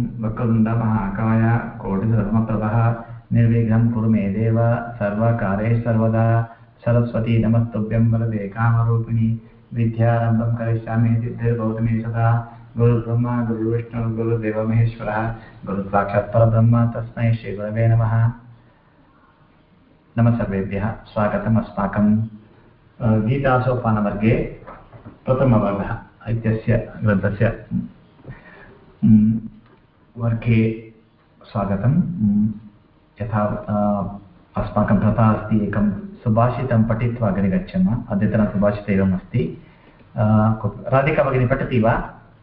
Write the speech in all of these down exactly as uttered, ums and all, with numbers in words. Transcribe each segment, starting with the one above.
वक्रतुण्डमहाकाय कोटिसर्वप्रभः निर्विघ्नं कुरु मे देव सर्वकार्येषु सर्वदा सरस्वती नमस्तुभ्यं वरदे कामरूपिणी विद्यारम्भं करिष्यामि सिद्धिर्भवतु मे सदा गुरुर्ब्रह्मा गुरुर्विष्णुः गुरुर्देवो महेश्वरः गुरुसाक्षात् परब्रह्म तस्मै श्रीगुरवे नमः। नमः सर्वेभ्यः स्वागतम् अस्माकं गीतासोपानवर्गे प्रथमवर्गः इत्यस्य ग्रन्थस्य वर्गे स्वागतं। यथा अस्माकं प्रथा अस्ति एकं सुभाषितं पठित्वा अग्रे गच्छामः। अद्यतन सुभाषित एवम् अस्ति। राधिका भगिनी पठति वा?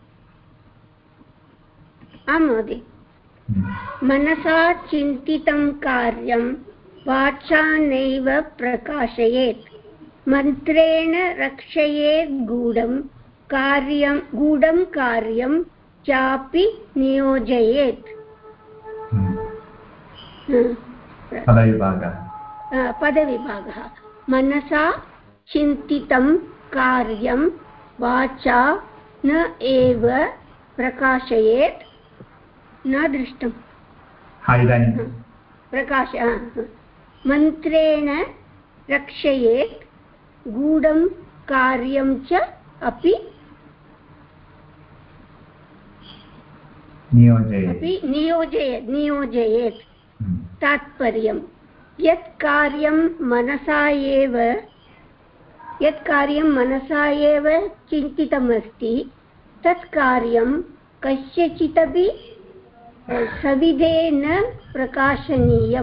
आं महोदय। मनसा चिन्तितं कार्यं वाचा नैव प्रकाशयेत् मन्त्रेण रक्षयेत् गूढं कार्यं गूढं कार्यं चापि नियोजयेत्। पदविभागः पदविभागः मनसा चिन्तितं कार्यं वाचा न एव प्रकाशयेत् न दृष्टं प्रकाश मन्त्रेण रक्षयेत् गूढं कार्यं च अपि नियोजयेत् नियोजयेत् नियोजयेत् तात्पर्यं यत् कार्यं मनसा एव यत् कार्यं मनसा एव चिन्तितमस्ति तत् कार्यं कस्यचिदपि सविधे न प्रकाशनीयम्।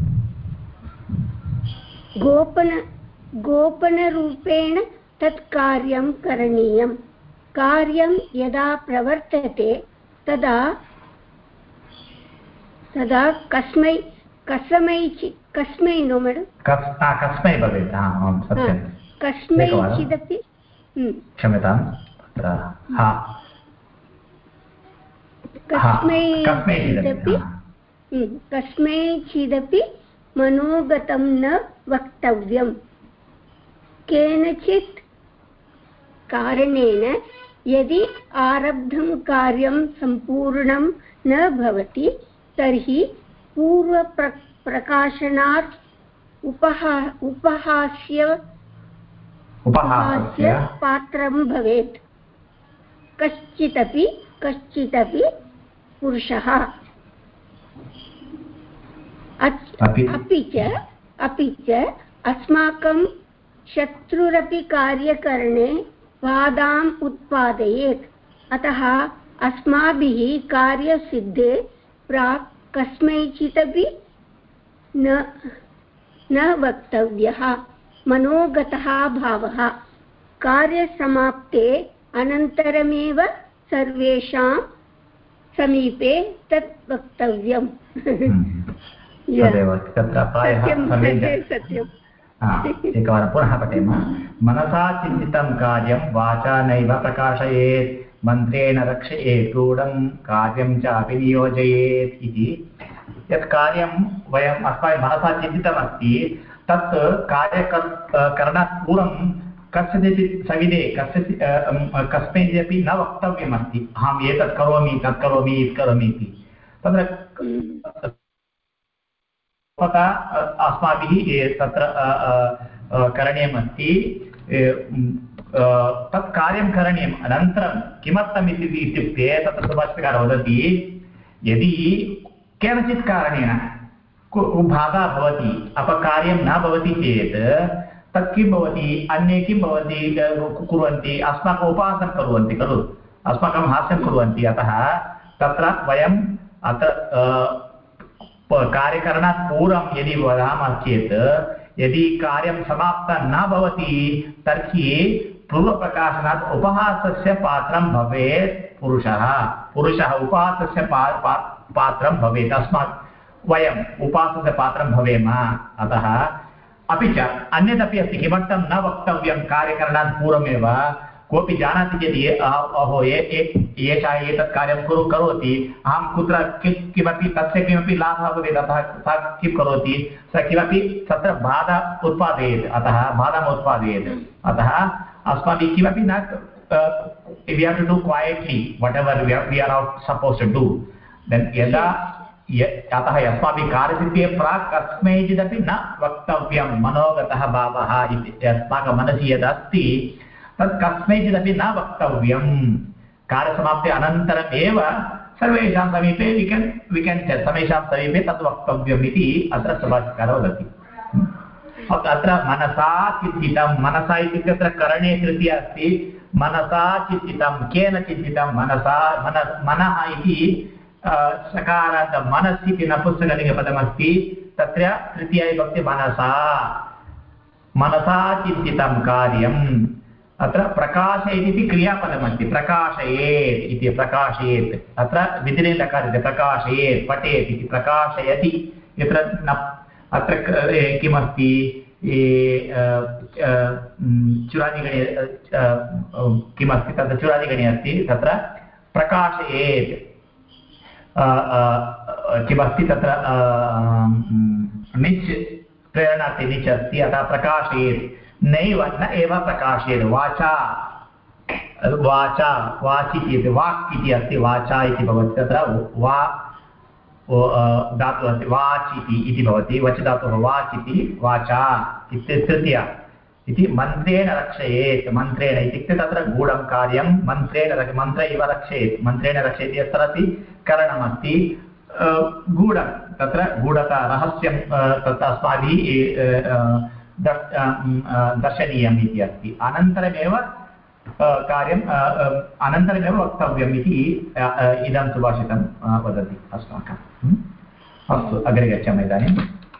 गोपन गोपनरूपेण तत् कार्यं करणीयं। कार्यं यदा प्रवर्तते तदा तदा कस्मै कस्मै कस्मै नो मैडम् कस्मै भवेत् सत्यं कस्मैचिदपि क्षम्यतां कस्मैचिदपि कस्मैचिदपि मनोगतं न वक्तव्यम्। केनचित् कारणेन यदि आरब्धं कार्यं सम्पूर्णं न भवति तर्हि पूर्वप्रकाशनात् उपहा उपहास्य उपहास्य पात्रं भवेत्। कश्चिदपि कश्चिदपि पुरुषः अपि च अपि च अस्माकं शत्रुरपि कार्यकरणे बाधाम् उत्पादयेत्। अतः अस्माभिः कार्यसिद्धे प्राक् कस्मैचिदपि न न वक्तव्यः मनोगतः भावः। कार्यसमाप्ते अनन्तरमेव सर्वेषां समीपे तत् वक्तव्यम्। एकवारं पुनः पठेम। मनसा चिन्तितं कार्यं वाचा नैव प्रकाशयेत् मन्त्रेण रक्षयेत् गूढं कार्यं च अपि नियोजयेत् इति। यत् कार्यं वयम् अस्माभिः मनसा चिन्तितमस्ति तत् कार्यकरणात् पूर्वं कस्यचित् सविधे कस्य कस्मैचिदपि न वक्तव्यमस्ति अहम् एतत् करोमि तत् करोमि इति करोमि इति। तत्र अस्माभिः तत्र करणीयमस्ति। तत् कार्यं करणीयम्। अनन्तरं किमर्थम् इत्युक्ते तत्र सुभाषितकारः वदति यदि केनचित् कारणेन बाधा भवति अपकार्यं न भवति चेत् तत् किं भवति अन्ये किं भवन्ति कुर्वन्ति अस्माकम् उपहासं कुर्वन्ति खलु अस्माकं हास्यं कुर्वन्ति। अतः तत्र वयम् अत्र कार्यकरणात् पूर्वं यदि वदामः चेत् यदि कार्यं समाप्तं न भवति तर्हि पूर्वप्रकाशनात् उपहासस्य पात्रं भवेत् पुरुषः पुरुषः उपहासस्य पात्रं भवेत्। अस्मात् वयम् उपहासस्य पात्रं भवेम। अतः अपि च अन्यदपि अस्ति किमर्थं न वक्तव्यं कार्यकरणात् पूर्वमेव। कोऽपि जानाति चेत् अहो एषः एतत् कार्यं कुरु करोति अहं कुत्र किमपि तस्य किमपि लाभः भवेत् अतः सः किं करोति सः किमपि तत्र बाधा उत्पादयेत् अतः बाधाम् उत्पादयेत्। अतः अस्माभिः किमपि न we have to do quietly whatever we are, we are not supposed to do. यदा अतः अस्माभिः कार्यसिद्धेः प्राक् कस्मैचिदपि न वक्तव्यं मनोगतः भावः इति अस्माकं मनसि यदस्ति तत् कस्मैचिदपि न वक्तव्यं कार्यसमाप्ति अनन्तरम् एव सर्वेषां समीपे वि केन् वि केन् सर्वेषां समीपे तत् वक्तव्यम् इति अत्र सुभाषितकारः वदति। अत्र मनसा चिन्तितं मनसा इत्युक्ते अत्र करणे तृतीया अस्ति मनसा चिन्तितं केन चिन्तितं मनसा मन मनः इति सकारान्त मनस् इति नपुंसकलिङ्गपदमस्ति तत्र तृतीया विभक्ति मनसा मनसा चिन्तितं कार्यम् अत्र प्रकाशयेत् इति क्रियापदमस्ति प्रकाशयेत् इति प्रकाशयेत् अत्र विधिलिङ्गकारः प्रकाशयेत् पठेत् इति प्रकाशयति यत्र न अत्र किमस्ति चुरादिगणे किमस्ति तत्र चुरादिगणे अस्ति तत्र प्रकाशयेत् किमस्ति तत्र निच् प्रेरणार्थे निच् अस्ति अतः प्रकाशयेत् नैव न एव प्रकाशयेत् वाचा वाचा वाचि इति वाक् इति अस्ति वाचा इति भवति तत्र वा धातुः अस्ति वाच् इति इति भवति वच् धातुः वाच् इति वाचा इति तृतीया इति मन्त्रेण रक्षयेत् मन्त्रेण इत्युक्ते तत्र गूढं कार्यं मन्त्रेण मन्त्र इव रक्षयेत् मन्त्रेण रक्षयति यत्र अस्ति करणमस्ति गूढं तत्र गूढता रहस्यं तत् अस्माभिः दर्शनीयम् इति अस्ति अनन्तरमेव कार्यम् अनन्तरमेव वक्तव्यम् इति इदं सुभाषितं वदति अस्माकम् अस्तु अग्रे गच्छामः इदानीं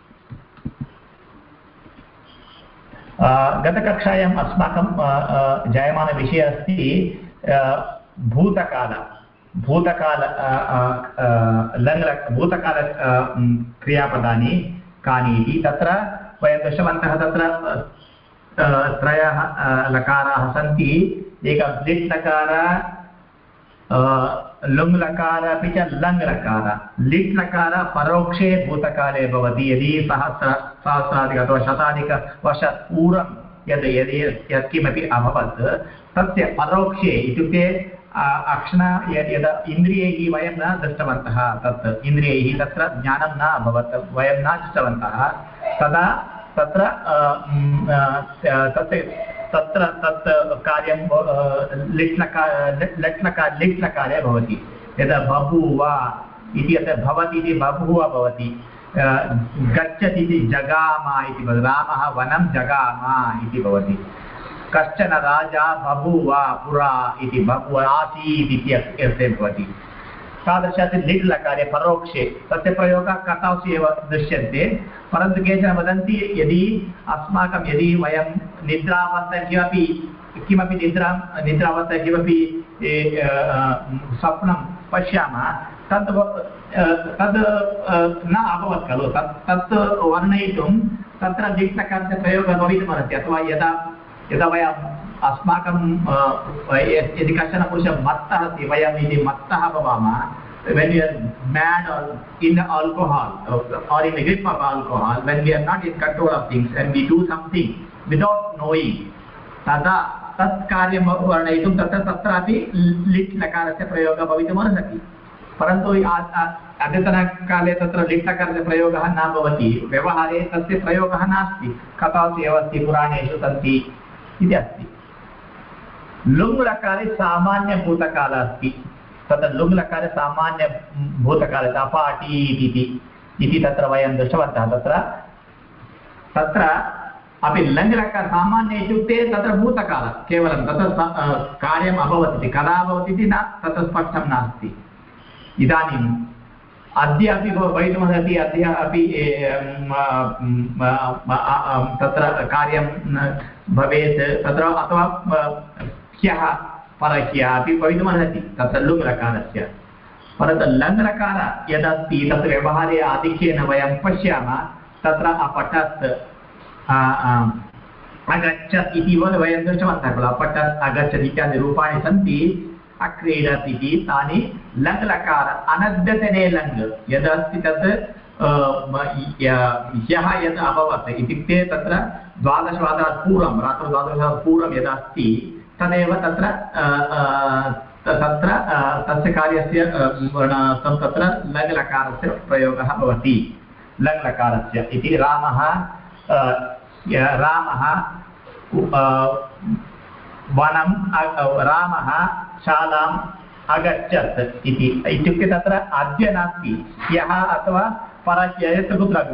गतकक्षायाम् अस्माकं जायमानविषयः अस्ति भूतकाल भूतकाल लङ् भूतकाल क्रियापदानि कानि इति तत्र वयं दृष्टवन्तः तत्र त्रयः लकाराः सन्ति एकः लिट् लकार लुङ् लकार अपि च लङ् लकार लिट् लकार परोक्षे भूतकाले भवति यदि सहस्र सहस्राधिक अथवा शताधिकवर्षात् पूर्वं यद् यदि यत्किमपि अभवत् तस्य परोक्षे इत्युक्ते अक्षण यदा इन्द्रियैः वयं न दृष्टवन्तः तत् इन्द्रियैः तत्र ज्ञानं न अभवत् वयं न दृष्टवन्तः तदा तत्र तत् तत्र तत् कार्यं लिट् लकार लट् लकार लिट् लकारे भवति यदा बभूव इति अत्र भवति इति बभूव भवति गच्छति इति जगाम इति भवति रामः वनं जगाम इति भवति कश्चन राजा बभूव पुरा इति बभूव आसीत् इति अर्थे भवति तादृशस्य लिट् लकारे परोक्षे तस्य प्रयोगः कथासु एव दृश्यन्ते परन्तु केचन वदन्ति यदि अस्माकं यदि वयं निद्रावस्था किमपि किमपि निद्रां निद्रावस्था किमपि स्वप्नं पश्यामः तद् तद् न अभवत् खलु तत् तत् वर्णयितुं तत्र लिट् लकारस्य प्रयोगः भवितुमर्हति अथवा यदा यदा वयम् अस्माकं यदि कश्चन पुरुषः मत्तः अस्ति वयं यदि मत्तः भवामः when we are mad or in alcohol or in a grip of alcohol when we are not in control of things and we do something without knowing तदा तत् कार्यं वर्णयितुं तत्र तत्रापि लिट् लकारस्य प्रयोगः भवितुमर्हति परन्तु अद्यतनकाले तत्र लिट् लकारस्य प्रयोगः न भवति व्यवहारे तस्य प्रयोगः नास्ति कथासु एव अस्ति पुराणेषु सन्ति इति अस्ति लुङ् लकारे सामान्यभूतकालः अस्ति तत्र लुङ् लकारे सामान्यभूतकालः अपाटीत् इति इति तत्र वयं दृष्टवन्तः तत्र तत्र अपि लङ् लकार सामान्य इत्युक्ते तत्र भूतकालः केवलं तत्र कार्यम् अभवत् इति कदा अभवत् इति न तत्र स्पष्टं नास्ति इदानीम् अद्य अपि भवितुमर्हति अद्य अपि तत्र कार्यं भवेत् तत्र अथवा ह्यः परह्यः अपि भवितुमर्हति तत्र लुङ् लकारस्य परन्तु लङ् लकार यदस्ति तत्र व्यवहारे आधिक्येन वयं पश्यामः तत्र अपठत् अगच्छत् इति वयं दृष्टवन्तः खलु अपठत् अगच्छत् इत्यादि रूपाणि सन्ति अक्रीडत् इति तानि लङ् लकार अनद्यतने लङ् यदस्ति तत् ह्यः यद् अभवत् इत्युक्ते तत्र द्वादशवादनात् पूर्वं रात्रौ द्वादशवादनात् पूर्वं यदस्ति तदेव तत्र तत्र तस्य कार्यस्य तत्र लङ्लकारस्य प्रयोगः भवति लङ्लकारस्य इति रामः रामः वनं रामः शालाम् अगच्छत् इति इत्युक्ते तत्र अद्य नास्ति ह्यः अथवा परह्य यत्र कुत्रापि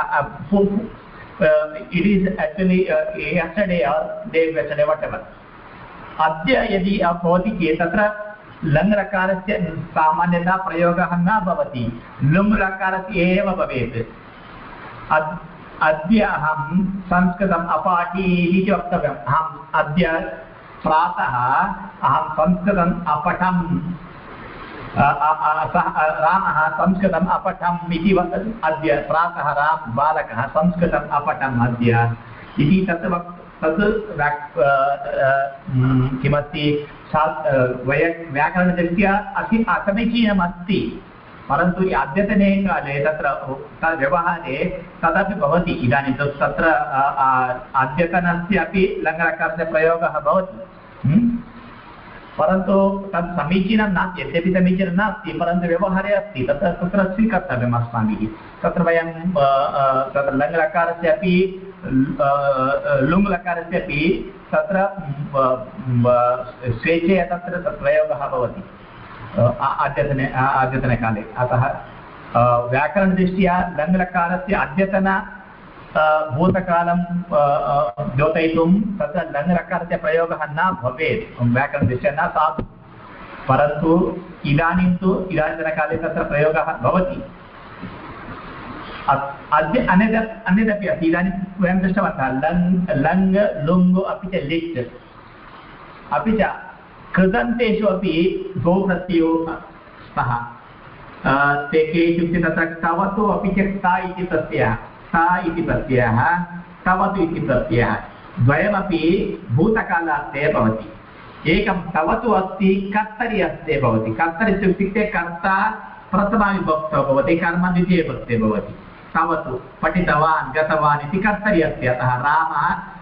it is actually yesterday or day yesterday whatever अद्य यदि भवति चेत् तत्र लङ् लकारस्य सामान्यतः प्रयोगः न भवति लुङ् लकारस्य एव भवेत् अद्य अहं संस्कृतम् अपाठि इति वक्तव्यम् अहम् अद्य प्रातः अहं संस्कृतम् अपठम् रामः संस्कृतम् अपठम् इति अद्य प्रातः राम बालकः संस्कृतम् अपठम् अद्य इति तत् तत् किमस्ति वय व्याकरणदृष्ट्या अति असमीचीनमस्ति परन्तु अद्यतने काले तत्र व्यवहारे तदपि भवति इदानीं तत्र अद्यतनस्य अपि लङ्लकारस्य प्रयोगः भवति परन्तु तत् समीचीनं नास्ति यद्यपि समीचीनं नास्ति परन्तु व्यवहारे अस्ति तत्र तत्र स्वीकर्तव्यम् अस्माभिः तत्र वयं तत्र लङ्लकारस्य अपि लुङ् लकारस्य अपि तत्र स्वेच्छया तत्र प्रयोगः भवति अद्यतने अद्यतनकाले अतः व्याकरणदृष्ट्या लङ् लकारस्य अद्यतन भूतकालं द्योतयितुं तत्र लङ् लकारस्य प्रयोगः न भवेत् व्याकरणदृष्ट्या न साधु परन्तु इदानीं तु इदानीन्तनकाले तत्र प्रयोगः भवति अद्य अन्यद् अन्यदपि अस्ति इदानीं वयं दृष्टवन्तः लङ् लङ् लुङ् अपि च लिट् अपि च कृदन्तेषु अपि द्वौ प्रत्ययौ स्तः ते के इत्युक्ते तत्र तवतु अपि च ता इति प्रत्ययः ता इति प्रत्ययः तवतु इति प्रत्ययः द्वयमपि भूतकालान्ते भवति एकं तवतु अस्ति कर्तरि अस्ते भवति कर्तरि इत्युक्ते कर्ता प्रथमाविभक्तौ भवति कर्म द्वितीयविभक्ते भवति तवतु पठितवान् गतवान् इति कर्तरि अस्ति अतः रामः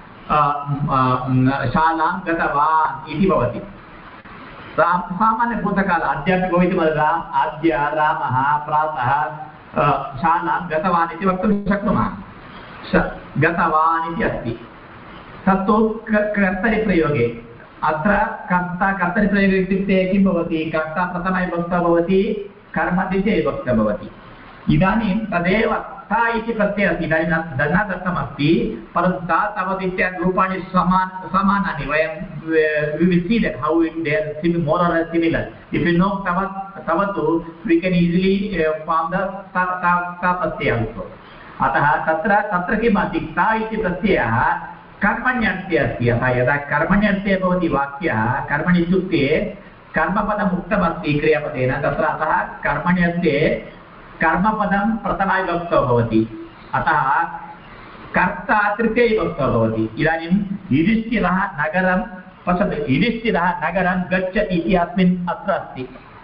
शालां गतवान् इति भवति राम सामान्यभूतकाल अद्यापि भवितुमर्हति राम अद्य रामः प्रातः शालां गतवान् इति वक्तुं शक्नुमः गतवान् इति अस्ति तत्तु कर्तरिप्रयोगे अत्र कर्ता कर्तरिप्रयोगे इत्युक्ते किं भवति कर्ता प्रथमविभक्तौ भवति कर्म द्वितीयविभक्तौ भवति इदानीं तदेव ता इति प्रत्ययः अस्ति इदानीं न दत्तमस्ति परन्तु ता तवत् इत्यादि रूपाणि समान समानानि वयं we see that how it they are more or less similar if you know tavat tavatu we can easily uh, form the ta ta ta pratyaya also atah tatra tatra किम् अस्ति ता इति प्रत्ययः कर्मण्यर्थे अस्ति अतः यदा कर्मण्यर्थे भवति वाक्यः कर्मणि इत्युक्ते कर्मपदम् उक्तमस्ति क्रियापदेन तत्र अतः कर्मण्यर्थे कर्मपदं प्रथमाविभक्तौ भवति अतः कर्ता तृतीयविभक्तौ भवति इदानीं युधिष्ठिरः नगरं पश्यतु युधिष्ठिरः नगरं गच्छति इति अस्मिन् अत्र अस्ति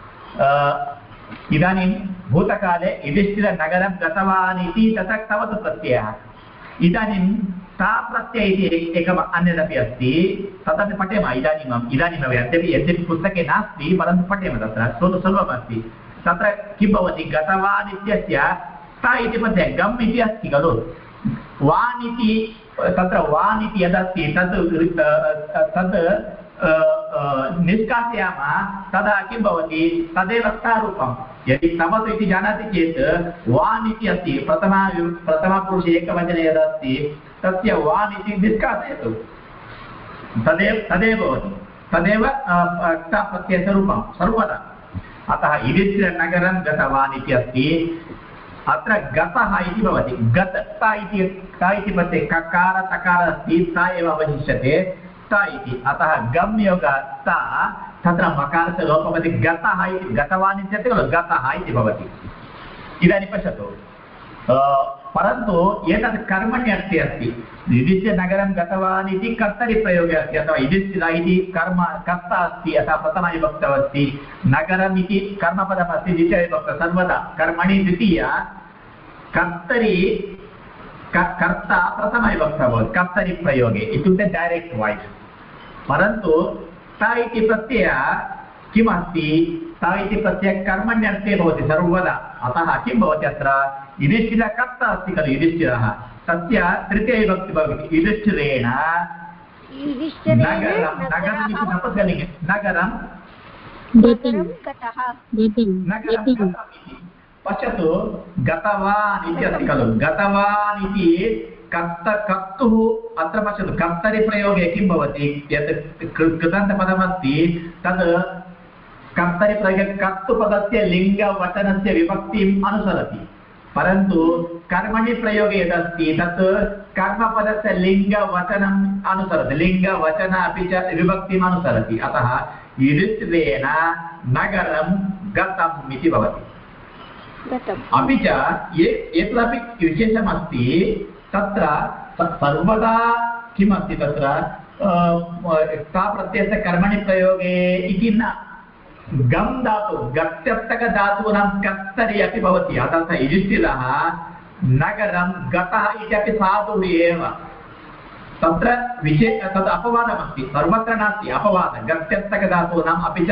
इदानीं भूतकाले युधिष्ठिरनगरं गतवान् इति ततः तवतु प्रत्ययः इदानीं ता प्रत्यय इति एकम् अन्यदपि अस्ति तदपि पठेम इदानीम् इदानीमेव यद्यपि यद्यपि पुस्तके नास्ति परन्तु पठेम तत्र सुलभमस्ति तत्र किं भवति गतवान् इत्यस्य ता इति प्रत्ययः गम् इति अस्ति खलु वान् इति तत्र वान् इति यदस्ति तद् तद् निष्कासयामः तदा किं भवति तदेव स्थारूपं यदि तवतु इति जानाति चेत् वान् इति अस्ति प्रथमा प्रथमपुरुषे एकवचने यदस्ति तस्य वान् इति निष्कासयतु तदेव तदेव भवति तदेव प्रत्ययस्य रूपं सर्वदा अतः युधिष्ठिरनगरं गतवान् इति अस्ति अत्र गतः इति भवति गत ता इति ता इति प्रत्ययः ककार तकार अस्ति ता एव अवशिष्यते ता इति अतः गम् योग ता तत्र मकारस्य लोपः भवति गतः इति गतवान् इत्यस्य खलु गतः इति भवति इदानीं पश्यतु परन्तु एतत् कर्मण्यर्थे अस्ति युधिष्ठिरनगरं गतवान् इति कर्तरिप्रयोगे अस्ति अथवा युधिष्ठिरः इति कर्म कर्ता अस्ति अतः प्रथमविभक्तौ अस्ति नगरम् इति कर्मपदमस्ति द्वितीयविभक्तौ सर्वदा कर्मणि द्वितीया कर्तरि कर्ता प्रथमविभक्तौ भवति कर्तरिप्रयोगे इत्युक्ते डैरेक्ट् वाಯ್स् परन्तु ता इति प्रत्ययः किमस्ति स इति प्रत्ययः कर्मण्यर्थे भवति सर्वदा अतः किं भवति अत्र युधिष्ठिरः कर्ता अस्ति खलु युधिष्ठिरः तस्य तृतीयविभक्ति भवति युधिष्ठिरेण नगरं नगरम् इति नपुंसकलिङ्गे नगरं नगरं गतः नगरं गतम् इति पश्यतु गतवान् इति अस्ति खलु गतवान् इति कर्त कर्तुः अत्र पश्यतु कर्तरिप्रयोगे किं भवति यत् कृदन्तपदमस्ति तद् कर्तरिप्रयोगे कर्तृपदस्य लिङ्गवचनस्य विभक्तिम् अनुसरति परन्तु कर्मणि प्रयोगे यदस्ति तत् कर्मपदस्य लिङ्गवचनम् अनुसरति लिङ्गवचन अपि च विभक्तिम् अनुसरति अतः युधिष्ठिरेण नगरं गतम् इति भवति अपि च एतदपि विशेषमस्ति तत्र सर्वदा किमस्ति तत्र सा प्रत्ययस्य कर्मणि प्रयोगे इति न गम धातु गत्यर्थकधातूनां कर्तरि अपि भवति अतः युधिष्ठिरः नगरं गतः इत्यपि साधुः एव तत्र विशेष तद् अपवादमस्ति सर्वत्र नास्ति अपवादः गत्यर्थकधातूनाम् अपि च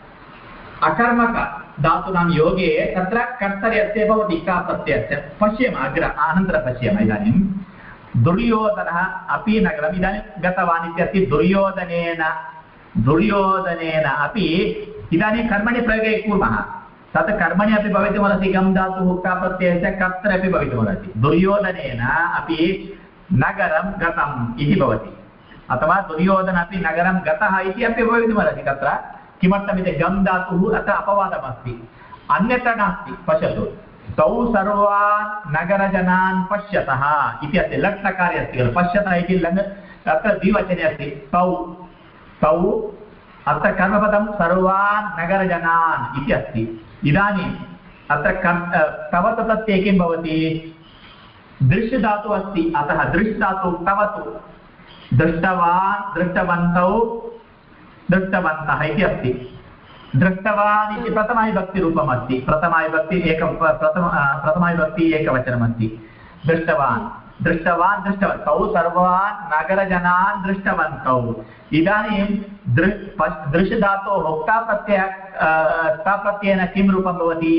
अकर्मकधातूनां योगे तत्र कर्तरि अस्ति भवति का प्रत्ययस्य पश्यामः अग्र अनन्तरं पश्यामः इदानीं दुर्योधनः अपि नगरम् इदानीं गतवान् इत्यस्ति दुर्योधनेन दुर्योधनेन अपि इदानीं कर्मणि प्रयोगे कुर्मः तत् कर्मणि अपि भवितुमर्हति गम धातुः का प्रत्ययस्य कर्तरि अपि भवितुमर्हति दुर्योधनेन अपि नगरं गतम् इति भवति अथवा दुर्योधन अपि नगरं गतः इति अपि भवितुमर्हति तत्र किमर्थमिति गम धातुः अत्र अपवादमस्ति अन्यत्र नास्ति पश्यतु तौ सर्वान् नगरजनान् पश्यतः इति अस्ति लट् लकारे अस्ति खलु पश्यतः इति लङ् अत्र द्विवचने अस्ति तौ तौ अत्र कर्मपदं सर्वान् नगरजनान् इति अस्ति इदानीम् अत्र तवतु प्रत्यये किं भवति दृश् धातुः अस्ति अतः दृश् धातुः तवतु दृष्टवान् दृष्टवन्तौ दृष्टवन्तः इति अस्ति दृष्टवान् इति प्रथमाविभक्तिरूपम् अस्ति प्रथमाविभक्ति एक प्रथम प्रथमाविभक्ति एकवचनमस्ति दृष्टवान् दृष्टवान् दृष्टवान् तौ सर्वान् नगरजनान् दृष्टवन्तौ इदानीं दृश् धातोः होक्ता प्रत्ययः ता प्रत्ययेन किं रूपं भवति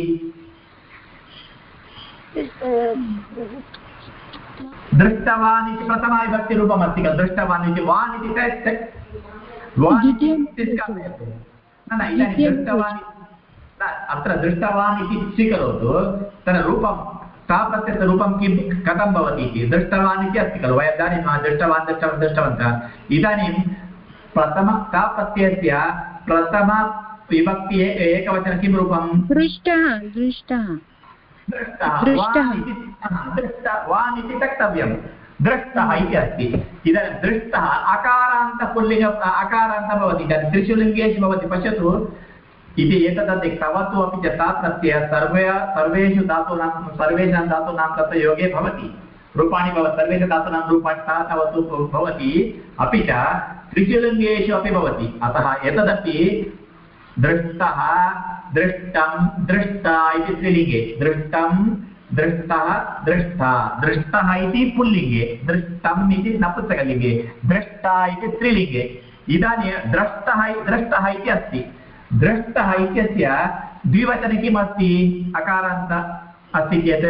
दृष्टवान् इति प्रथमाविभक्तिरूपम् अस्ति खलु दृष्टवान् इति वान् इति वान् इति न न इदानीं दृष्टवान् अत्र दृष्टवान् इति स्वीकरोतु तत्र रूपं ता प्रत्ययस्य रूपं किं कथं भवति इति दृष्टवान् इति अस्ति खलु वयं जानीमः दृष्टवान् दृष्टवान् दृष्टवन्तः इदानीं प्रथम ता प्रत्ययस्य प्रथमविभक्ति एकवचनं किं रूपं दृष्टः दृष्टः दृष्टः वान् इति वक्तव्यं दृष्टः इति अस्ति इदानीं दृष्टः अकारान्तपुल्लिङ्ग अकारान्तः भवति इदानीं त्रिषु लिङ्गेषु भवति पश्यतु इति एतदस्ति तवतु अपि च ता प्रत्ययः सर्वे सर्वेषु धातूनां सर्वेषां धातूनां तत्र योगे भवति रूपाणि भवति सर्वेषु धातूनां रूपाणि ता तवतु भवति अपि च त्रिषु लिङ्गेषु अपि भवति अतः एतदपि दृष्टः दृष्टं दृष्टा इति स्त्रीलिङ्गे दृष्टं दृष्टः दृष्टा दृष्टः इति पुल्लिङ्गे दृष्टम् इति नपुंसकलिङ्गे दृष्टा इति स्त्रीलिङ्गे इदानीं द्रष्टः दृष्टः इति अस्ति दृष्टः इत्यस्य द्विवचने किम् अस्ति अकारान्त अस्ति चेत्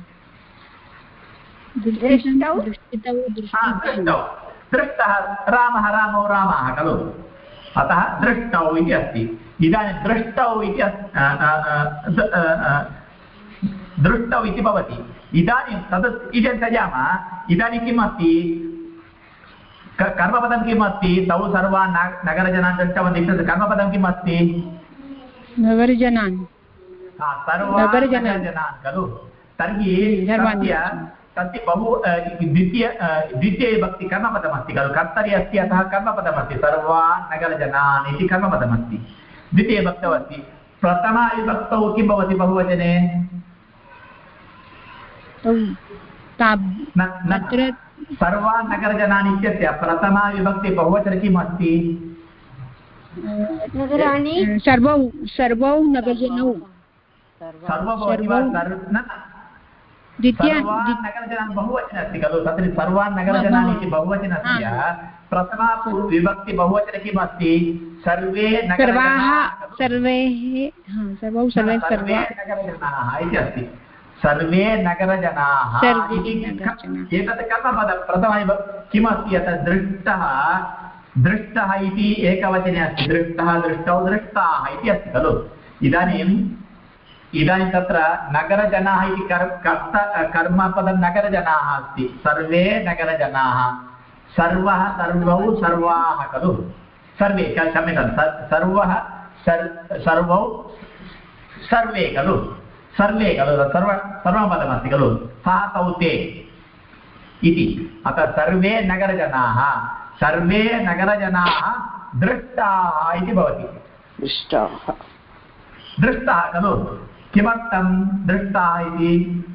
दृष्टौ दृष्टः रामः रामौ रामः खलु अतः दृष्टौ इति अस्ति इदानीं दृष्टौ इति दृष्टौ इति भवति इदानीं तद् इति त्यजामः इदानीं किम् अस्ति कर्मपदं किम् अस्ति तौ सर्वान् नगरजनान् दृष्टवन्तः इत्यस्य कर्मपदं किम् अस्ति नगरजनान् सर्वान् नगरजनान् खलु तर्हि तस्य तस्य बहु द्वितीय द्वितीयविभक्ति कर्मपदमस्ति खलु कर्तरि अस्ति अतः कर्मपदमस्ति सर्वान् नगरजनान् इति कर्मपदमस्ति द्वितीयविभक्तौ अस्ति प्रथमाविभक्तौ किं भवति बहुवचने सर्वान् नगरजनान् इत्यस्य प्रथमाविभक्ति बहुवचने किम् अस्ति सर्वौ सर्वौ नगरजनौ सर्वौ भवति वा सर्वान् नगरजनान् बहुवचने अस्ति खलु तत्र सर्वान् नगरजनान् इति बहुवचनस्य प्रथमा विभक्ति बहुवचने किम् अस्ति सर्वे नगरजनाः सर्वे नगरजनाः इति अस्ति सर्वे नगरजनाः एतत् कर्मपदं प्रथमं किमस्ति यत् दृष्टः दृष्टः इति एकवचने अस्ति दृष्टः दृष्टौ दृष्टाः इति अस्ति खलु इदानीम् इदानीं तत्र नगरजनाः इति कर्म कर्मपदं नगरजनाः अस्ति सर्वे नगरजनाः सर्वः सर्वौ सर्वाः खलु सर्वे क्षम्यतां सर्वः सर्वौ सर्वे खलु सर्वे खलु सर्व सर्वपदमस्ति खलु सः तौ ते इति अतः सर्वे नगरजनाः सर्वे नगरजनाः दृष्टाः इति भवति दृष्टाः दृष्टाः खलु किमर्थं दृष्टाः इति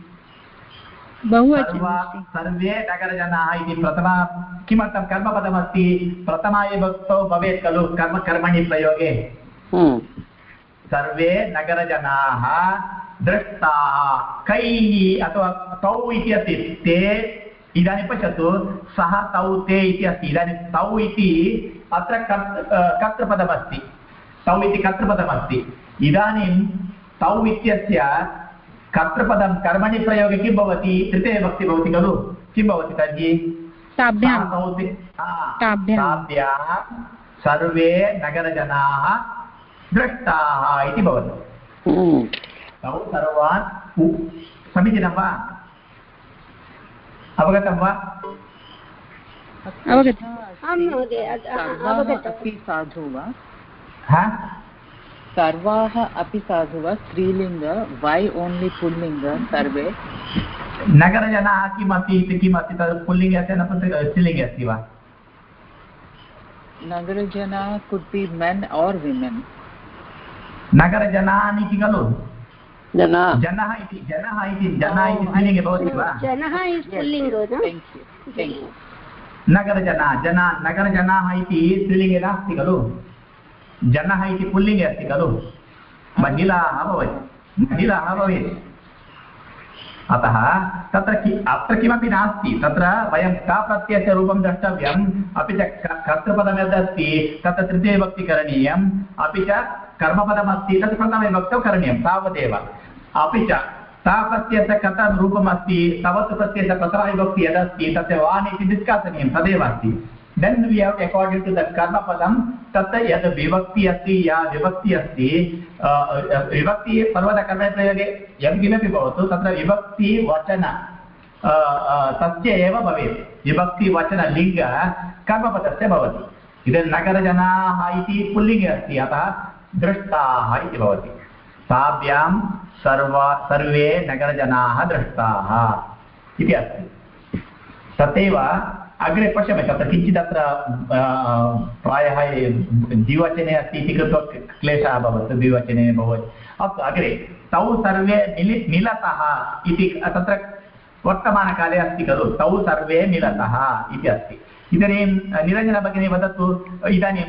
सर्वे नगरजनाः इति प्रथमा किमर्थं कर्मपदमस्ति प्रथमा विभक्तौ भवेत् खलु कर्म कर्मणि प्रयोगे सर्वे नगरजनाः दृष्टाः कैः अथवा तौ इति अस्ति ते इदानीं पश्यतु सः तौ ते इति अस्ति इदानीं तौ इति अत्र कर्तृपदमस्ति तौ इति कर्तृपदमस्ति इदानीं तौ इत्यस्य कर्तृपदं कर्मणि प्रयोगे किं भवति तृतीयविभक्ति भवति खलु किं भवति तर्हि ताभ्यां सर्वे नगरजनाः दृष्टाः इति भवति तौ सर्वान् समीचीनं वा अवगतं वा अपि साधु वा सर्वाः अपि साधु वा स्त्रीलिङ्ग वै ओन्लि पुल्लिङ्ग सर्वे नगरजनाः किम् अस्ति इति किम् अस्ति तद् पुल्लिङ्गे अस्ति न स्त्रीलिङ्गे अस्ति वा नगरजनाः कुड बि मेन् और विमेन् नगरजनाः इति खलु जनः जनः इति जनः इति जनः इति स्त्रीलिङ्गे भवति वा जनः नगरजनाः जना नगरजनाः इति स्त्रीलिङ्गे नास्ति खलु जनः इति पुल्लिङ्गे अस्ति खलु महिलाः भवति महिलाः भवेत् अतः तत्र कि अत्र किमपि नास्ति तत्र वयं का प्रत्ययस्य रूपं द्रष्टव्यम् अपि च कर्तृपदं यदस्ति तत्र तृतीयविभक्ति करणीयम् अपि च कर्मपदमस्ति तत् प्रथमविभक्तौ करणीयं तावदेव अपि च ता प्रत्ययस्य कथं रूपमस्ति तवत् प्रत्ययस्य प्रथमविभक्ति यदस्ति तस्य वान् इति निष्कासनीयं तदेव अस्ति then we have according to the karma padam तत्र यद् विभक्ति अस्ति या विभक्ति अस्ति विभक्ति सर्वदा कर्मणि प्रयोगे यं किमपि भवतु तत्र विभक्ति वचन तस्य एव भवेत् विभक्ति वचन लिङ्ग कर्मपदस्य भवति इदानीं नगरजनाः इति पुल्लिङ्गे अस्ति अतः दृष्टाः इति भवति ताभ्यां सर्वा सर्वे नगरजनाः दृष्टाः इति अस्ति तथैव अग्रे पश्यामः तत्र किञ्चित् अत्र प्रायः द्विवचने अस्ति इति कृत्वा क्लेशः अभवत् द्विवचने भवति अस्तु अग्रे तौ सर्वे मिलि मिलतः इति तत्र वर्तमानकाले अस्ति खलु तौ सर्वे मिलतः इति अस्ति इदानीं निरञ्जना भगिनी वदतु इदानीं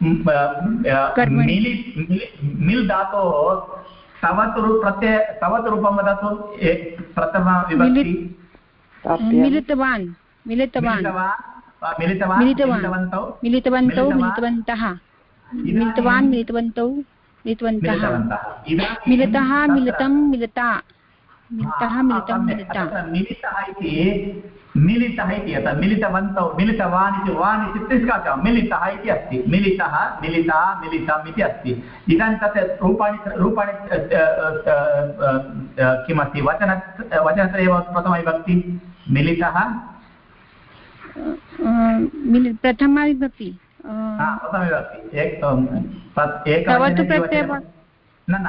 मिलि मिल् धातोः तवत् प्रत्यय तवत् रूपं वदतु प्रथमविभक्ति मिलितवान् मिलितवान् मिलितवान् मिलितवन्तौ मिलितवन्तः मिलितवान् मिलितवन्तौ मिलितवन्तः मिलितः मिलितं मिलिता मिलितः मिलितं मिलिता मिलितः इति मिलितः इति यथा मिलितवन्तौ मिलितवान् इति वान् इति तिष्काचः मिलितः इति अस्ति मिलितः मिलिता मिलितम् इति अस्ति इदानीं तत् रूपाणि रूपाणि किमस्ति वचन वचनस्य एव प्रथमविभक्ति मिलितः प्रथमा विभक्ति प्रथमविभक्ति एकवचने न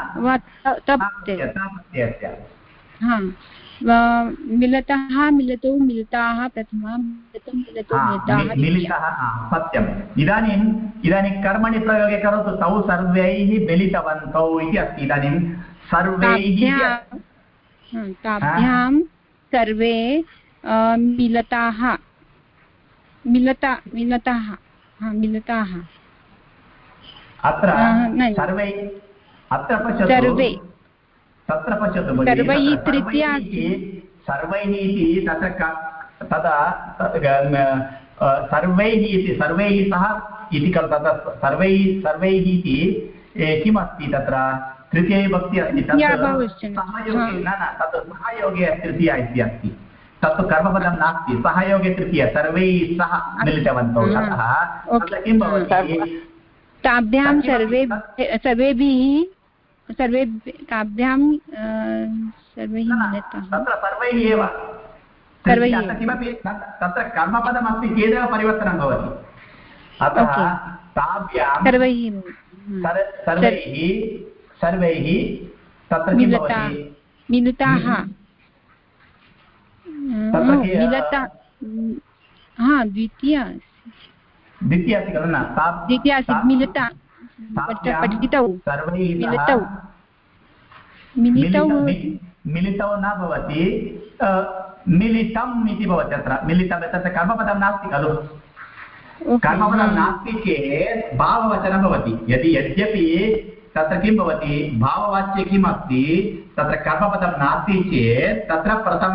न मिलतः मिलतौ मिलिताः प्रथमा मिलितं मिलतौ मिलिताः मिलितः सत्यम् इदानीम् इदानीं कर्मणि प्रयोगे करोतु तौ सर्वैः मिलितवन्तौ इति अस्ति इदानीं सर्वैः ताभ्यां सर्वे मिलताः मिलता मिलताः मिलताः अत्र सर्वे अत्र पश्यतु सर्वे तत्र पश्यतु सर्वैः तृतीया सर्वैः इति तत्र तदा सर्वैः इति सर्वैः सह इति खलु तत्र सर्वैः सर्वैः इति किमस्ति तत्र तृतीयविभक्ति अस्ति तत् सहयोगे न न तत् सहयोगे तृतीया इति अस्ति तत्तु कर्मपदं नास्ति सहयोगे तृतीया सर्वैः सह मिलितवन्तौ अतः तत्र किं भवति ताभ्यां सर्वे सर्वेभिः सर्वे ताभ्यां सर्वैः मिलितः तत्र सर्वैः एव तत्र किमपि तत्र कर्मपदमस्ति चेदेव परिवर्तनं भवति अतः ताभ्यां सर्वैः सर्वैः सर्वैः तत्र किं भवति मिलिताः मिलिता हा द्वितीया द्वितीया अस्ति खलु न द्वितीया अस्ति मिलिता पठितौ मिलितौ मिलितौ मिलितौ न भवति मिलितम् इति भवति अत्र मिलितं तत्र कर्मपदं नास्ति खलु कर्मपदं नास्ति चेत् भाववचनं भवति यदि यद्यपि तत्र किं भवति भाववाच्ये किम् अस्ति तत्र कर्मपदं नास्ति चेत् तत्र प्रथम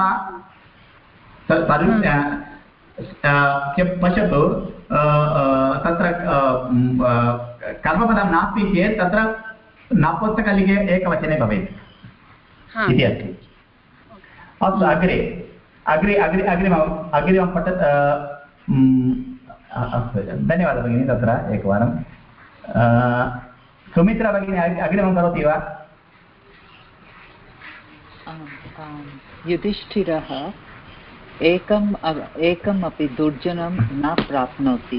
पश्यतु तत्र कर्मपदं नास्ति चेत् तत्र नपुंसकलिङ्गे एकवचने भवेत् इति अस्ति अस्तु अग्रे अग्रे अग्रे अग्रिमम् अग्रिमं पठत् अस्तु धन्यवादः भगिनी तत्र एकवारं सुमित्रा भगिनी अग्रिमं करोति वा युधिष्ठिरः एकम् एकम् अपि दुर्जनं न प्राप्नोति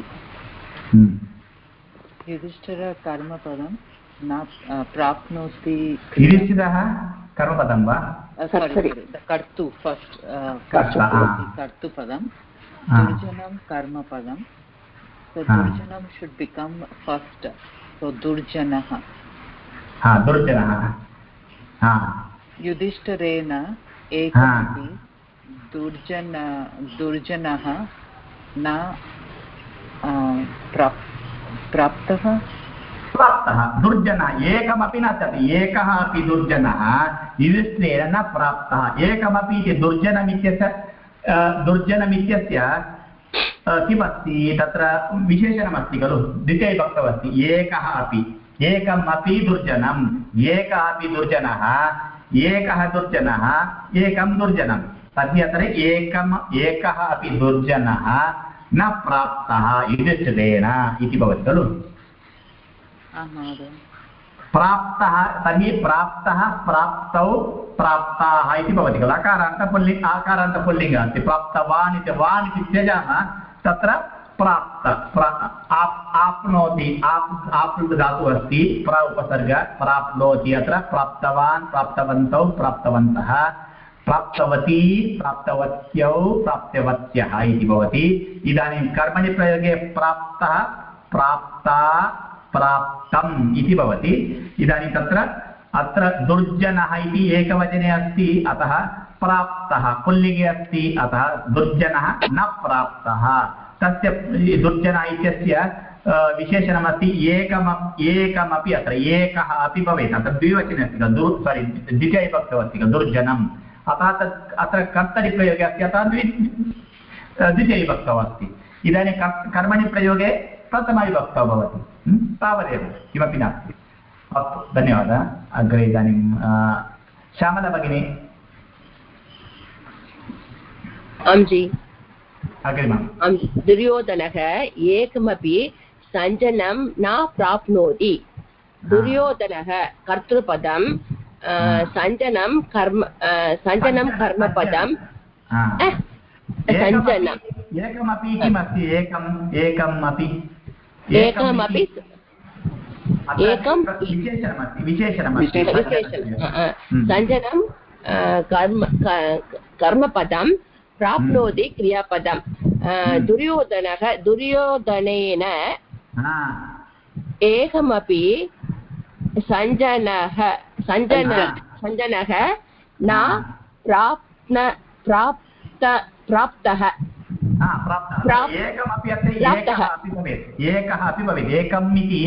युधिष्ठिरः कर्मपदं न प्राप्नोति युधिष्ठिरः कर्मपदं वा कर्तु फस्ट् कर्तुपदं दुर्जनं कर्मपदं so durjanam should become first so durjanah ha durjanah ha yudhishthirena ekamapi durjana durjanah na प्राप्तः प्राप्तः दुर्जनः एकमपि न तत् एकः अपि दुर्जनः युधिष्ठिरेण न प्राप्तः एकमपि इति दुर्जनमित्यस्य दुर्जनमित्यस्य किमस्ति तत्र विशेषणमस्ति खलु द्वितीयविभक्तौ अस्ति एकः अपि एकम् अपि दुर्जनम् एकः अपि दुर्जनः एकः दुर्जनः एकं दुर्जनं तर्हि अत्र एकम् एकः अपि दुर्जनः न प्राप्तः युधिष्ठिरेण इति भवति खलु प्राप्तः तर्हि प्राप्तः प्राप्तौ प्राप्ताः इति भवति खलु अकारान्तपुल्लिङ्ग आकारान्तपुल्लिङ्गः अस्ति प्राप्तवान् इति वान् इति त्यजामः तत्र प्राप्त आप्नोति आप् आप् धातुः अस्ति प्र उपसर्ग प्राप्नोति अत्र प्राप्तवान् प्राप्तवन्तौ प्राप्तवन्तः प्राप्तवती प्राप्तवत्यौ प्राप्तवत्यः इति भवति इदानीं कर्मणि प्रयोगे प्राप्तः प्राप्ता प्राप्तम् इति भवति इदानीं तत्र अत्र दुर्जनः इति एकवचने अस्ति अतः प्राप्तः पुल्लिङ्गे अस्ति अतः दुर्जनः न प्राप्तः तस्य दुर्जनः इत्यस्य विशेषणमस्ति एकम एकमपि अत्र एकः अपि भवेत् अत्र द्विवचने अस्ति खलु दुर् सारि द्वितीयविभक्तौ अस्ति खलु दुर्जनम् अतः तत् अत्र कर्तरि प्रयोगे अस्ति अतः द्वि द्वितीयविभक्तौ अस्ति इदानीं कर्मणि प्रयोगे प्रथमविभक्तौ भवति तावदेव किमपि नास्ति अस्तु धन्यवादः अग्रे इदानीं श्यामला भगिनी आं जी अग्रिमं दुर्योधनः एकमपि सञ्जनं न प्राप्नोति दुर्योधनः कर्तृपदं सञ्जनं कर्म सञ्जनं कर्मपदं सञ्जनम् एकमपि किमस्ति एकम् एकम् अपि एकमपि एकं विशेषणमस्ति विशेषणमस्ति सञ्जनं कर्म कर्मपदं प्राप्नोति क्रियापदं दुर्योधनः दुर्योधनेन एकमपि सञ्जनः सञ्जन सञ्जनः न प्राप्न प्राप्त प्राप्तः एकमपि अत्र एकः अपि भवेत् एकः अपि भवेत् एकम् इति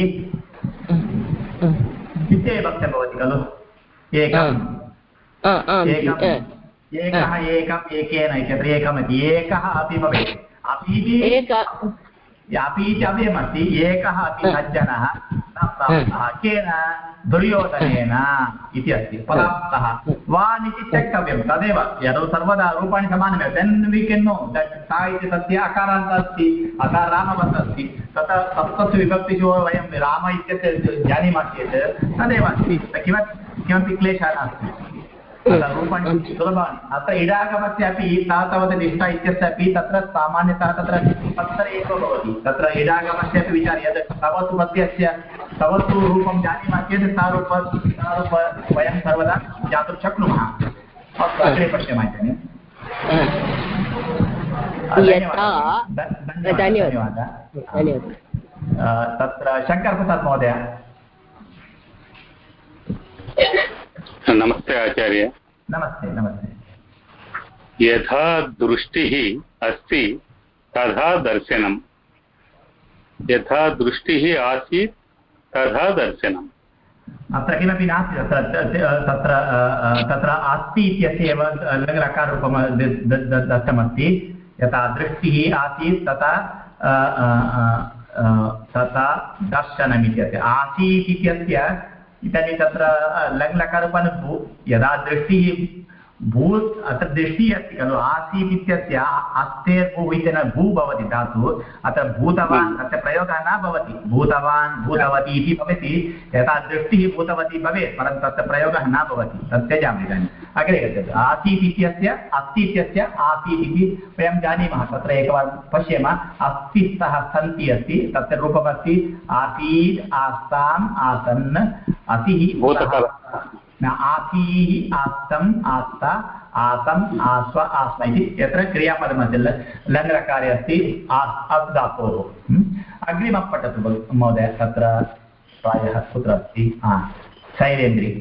द्वितीयविभक्तिः भवति खलु एकम् एकः एकम् एकेन इत्यत्र एकमिति एकः अपि भवेत् अपि एक अपि इति अव्ययमस्ति एकः अपि सज्जनः न प्राप्तः केन दुर्योधनेन इति अस्ति पदार्थः वान् इति त्यक्तव्यं तदेव यदौ सर्वदा रूपाणि समानमेव then we can know that सा इति तस्य अकारान्तः अस्ति अतः रामवत् अस्ति तथा सप्तसु विभक्तिषु वयं राम इत्यस्य जानीमः चेत् तदेव अस्ति किमपि किमपि क्लेशः नास्ति रूपाणि सुलभानि अत्र इडागमस्य अपि तावत् निष्ठा इत्यस्यापि तत्र सामान्यतः तत्र तत्र एव भवति तत्र इडागमस्य अपि विचारे यत् तवतु मध्यस्य तवतु रूपं जानीमः चेत् सा रूप सा रूप वयं सर्वदा ज्ञातुं शक्नुमः अस्तु अग्रे पश्यामः इदानीं धन्यवादः धन्यवादः तत्र शङ्करप्रसाद् महोदय नमस्ते आचार्य नमस्ते नमस्ते यथा दृष्टिः अस्ति तथा दर्शनम् यथा दृष्टिः आसीत् तथा दर्शनम् अत्र किमपि नास्ति तत्र तत्र तत्र अस्ति इत्यस्य एव लकाररूपं दत्तमस्ति यथा दृष्टिः आसीत् तथा तथा दर्शनम् इत्यस्य आसीत् इत्यस्य इदानीं तत्र लङ् लकाररूपाणि भू यदा दृष्टिः भू अत्र दृष्टिः अस्ति खलु आसीत् इत्यस्य अस्तेर्भू इत्यनेन भू भवति धातु अत्र भूतवान् तस्य प्रयोगः न भवति भूतवान् भूतवती इति भवति यथा दृष्टिः भूतवती भवेत् परन्तु तस्य प्रयोगः न भवति तत् त्यजामि इदानीम् अग्रे गच्छतु आसीत् इत्यस्य अस्ति इत्यस्य आसीत् इति वयं जानीमः तत्र एकवारं पश्येम अस्ति स्तः सन्ति अस्ति तस्य रूपमस्ति आसीत् आस्ताम् आसन् असिः आसीः आस्तम् आस्ता आसम् आस्व आस्म इति यत्र क्रियापदमस्ति लङ् लकारे अस्ति अस् धातोः अग्रिमं पठतु महोदय तत्र प्रायः कुत्र अस्ति सैरेन्द्री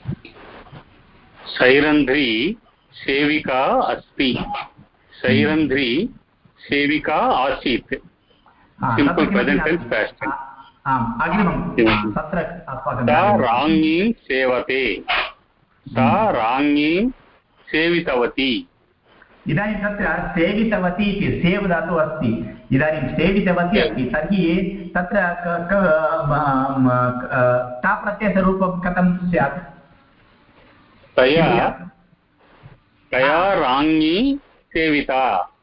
सैरन्ध्री सेविका अस्ति सैरन्ध्री सेविका आसीत् simple present tense past tense आम् अग्रिमं तत्र सा राज्ञीं सेवते सा राज्ञीं सेवितवती इदानीं तत्र सेवितवती इति सेव् धातुः अस्ति इदानीं सेवितवती अस्ति तर्हि तत्र ता प्रत्ययस्य रूपं कथं स्यात् तया तया राज्ञी सेविता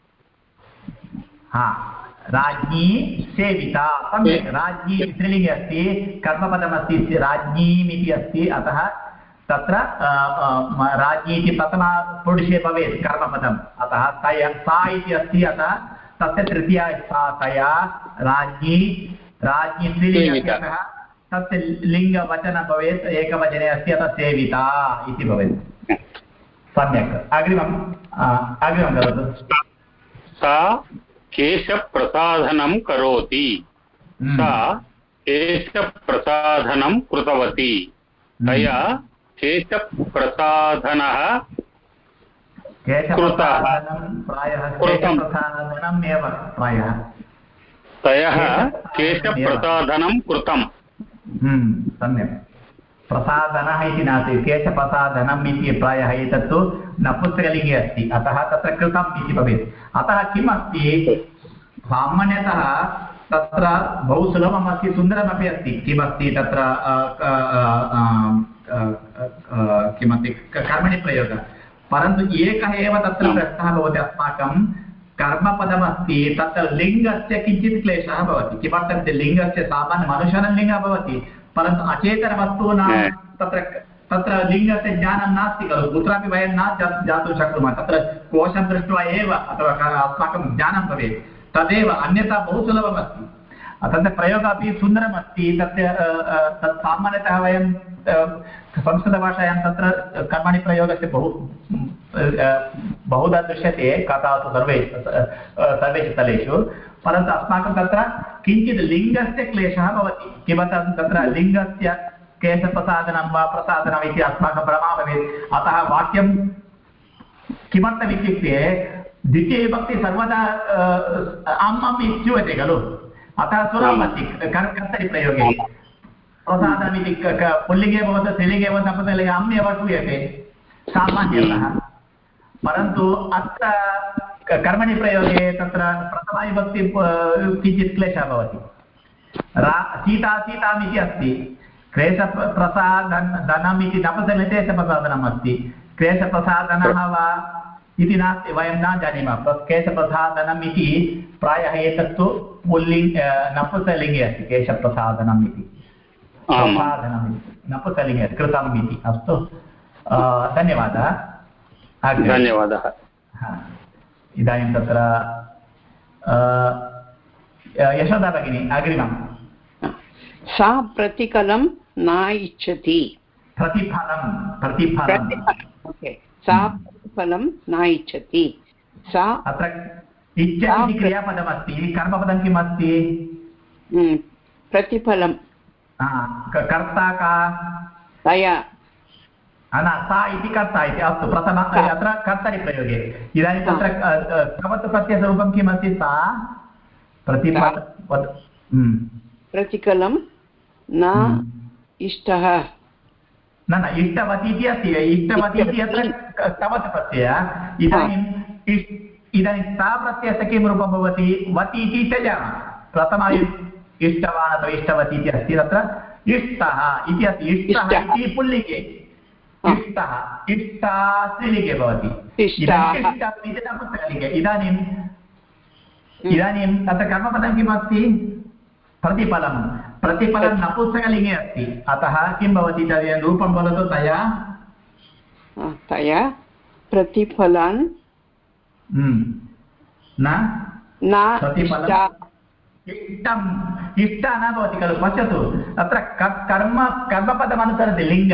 हा राज्ञी सेविता सम्यक् राज्ञी स्त्रीलिङ्गे अस्ति कर्मपदमस्ति राज्ञीम् इति अस्ति अतः तत्र राज्ञी इति प्रथमपुरुषे भवेत् कर्मपदम् अतः तया सा इति अस्ति अतः तस्य तृतीया सा तया राज्ञी राज्ञी स्त्रीलिङ्गे अतः तस्य लिङ्गवचनं भवेत् एकवचने अस्ति अतः सेविता इति भवेत् सम्यक् अग्रिमम् अग्रिमं करोतु सा केशप्रसाधनं करोति सा केशप्रसाधनं कृतवती तया केशप्रसाधनः कृतः केशप्रसाधनम् एव प्रायः तया केशप्रसाधनं कृतं सम्यक् प्रसादनः इति नास्ति केशप्रसाधनम् इति प्रायः एतत्तु नपुंसकलिङ्गे अस्ति अतः तत्र कृतम् इति भवेत् अतः किम् अस्ति सामान्यतः तत्र बहु सुलभमस्ति सुन्दरमपि अस्ति किमस्ति तत्र किमस्ति कर्मणि प्रयोगः परन्तु एकः एव तत्र प्रश्नः भवति अस्माकं कर्मपदमस्ति तत्र लिङ्गस्य किञ्चित् क्लेशः भवति किमर्थं लिङ्गस्य सामान्य मनुष्याणां लिङ्गः भवति परन्तु अचेतनवस्तूनां तत्र तत्र लिङ्गस्य ज्ञानं नास्ति खलु कुत्रापि वयं न जातुं शक्नुमः तत्र कोशं दृष्ट्वा एव अथवा अस्माकं ज्ञानं भवेत् तदेव अन्यथा बहु सुलभमस्ति तस्य प्रयोगः अपि सुन्दरमस्ति तस्य तत् सामान्यतः वयं संस्कृतभाषायां तत्र कर्मणि प्रयोगस्य बहु बहुधा दृश्यते कथासु सर्वे सर्वेषु स्थलेषु परन्तु अस्माकं तत्र किञ्चित् लिङ्गस्य क्लेशः भवति किमर्थं तत्र लिङ्गस्य केशप्रसादनं वा प्रसादनम् इति अस्माकं भ्रमः भवेत् अतः वाक्यं किमर्थम् इत्युक्ते द्वितीयविभक्ति सर्वदा आम् आम् इत्युक्ते खलु अतः सुलभमस्ति कर्तरिप्रयोगे प्रसादनमिति पुल्लिङ्गे भवतु स्त्रीलिङ्गे भवतु नपुंसकलिङ्गे अम् एव श्रूयते सामान्यतः परन्तु अत्र कर्मणि प्रयोगे तत्र प्रथमाविभक्ति किञ्चित् क्लेशः भवति। रा सीता सीताम् इति अस्ति, क्लेशप्रसादन धनम् इति नपुंसकलिङ्गे क्लेशप्रसादनम् अस्ति। क्लेशप्रसादनः वा इति नास्ति, वयं न जानीमः। केशप्रसादनम् इति प्रायः एतत्तु पुल्लिङ्ग नपुंसकलिङ्गे अस्ति, केशप्रसादनम् इति प्रसादनम् इति नपुंसकलिङ्गे कृतम् इति। अस्तु, धन्यवादः। धन्यवादः। इदानीं तत्र यशोदा भगिनी अग्रिमं। सा प्रतिफलं न इच्छति। प्रतिफलं प्रतिफलं ओके, सा प्रतिफलं न इच्छति। सा अत्र इच्छति क्रियापदमस्ति, कर्मपदं किम् अस्ति? प्रतिफलं। कर्ता का? तया। न, सा इति कर्ता इति। अस्तु, प्रथम अत्र कर्तरि प्रयोगे। इदानीं तत्र कवत् प्रत्ययस्य रूपं किम् अस्ति? सा प्रतिफल प्रतिफलं न इष्टः। न न इष्टवती इति अस्ति, इष्टवती इति अत्र कवत् प्रत्ययः। इदानीम् इदानीं सा प्रत्ययस्य किं रूपं भवति? वति इति त्यजामः। प्रथम इष्टवान् अथवा इष्टवती इति अस्ति, तत्र इष्टः इति अस्ति। इष्टः इति पुल्लिङ्गे, इष्टः इष्टा स्त्रीलिङ्गे भवति। नपुंसकलिङ्गे। इदानीम् इदानीं तत्र कर्मपदं किम् अस्ति? प्रतिफलं। प्रतिफलं नपुंसकलिङ्गे अस्ति, अतः किं भवति? तद् रूपं वदतु। तया तया प्रतिफलान् न प्रतिफलं इष्टम् इष्टा न भवति खलु। पश्यतु, अत्र कर्म कर्मपदमनुसरति लिङ्ग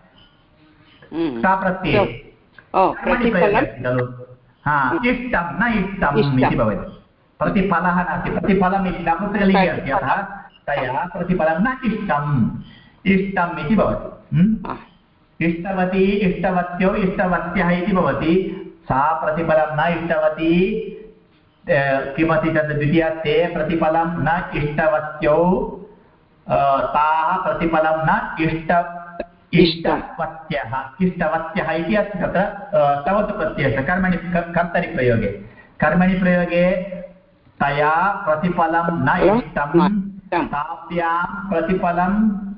सा प्रत्यये खलु। हा, इष्टं न इष्टम् इति भवति। प्रतिफलः नास्ति, प्रतिफलम् इति नपुंसकलिङ्गे अस्ति, अतः तया प्रतिफलं न इष्टम् इष्टम् इति भवति। इष्टवती इष्टवत्यो इष्टवत्यः इति भवति। सा प्रतिफलं न इष्टवती, किमस्ति तद् द्वितीया? ते प्रतिफलं न इष्टवत्यौ, ताः प्रतिफलं न इष्ट इष्टवत्यः इष्टवत्यः इति अस्ति। तत्र तवत् प्रत्ययस्य कर्मणि कर्तरि प्रयोगे। कर्मणि प्रयोगे तया प्रतिफलं न इष्टं, ताभ्यां प्रतिफलं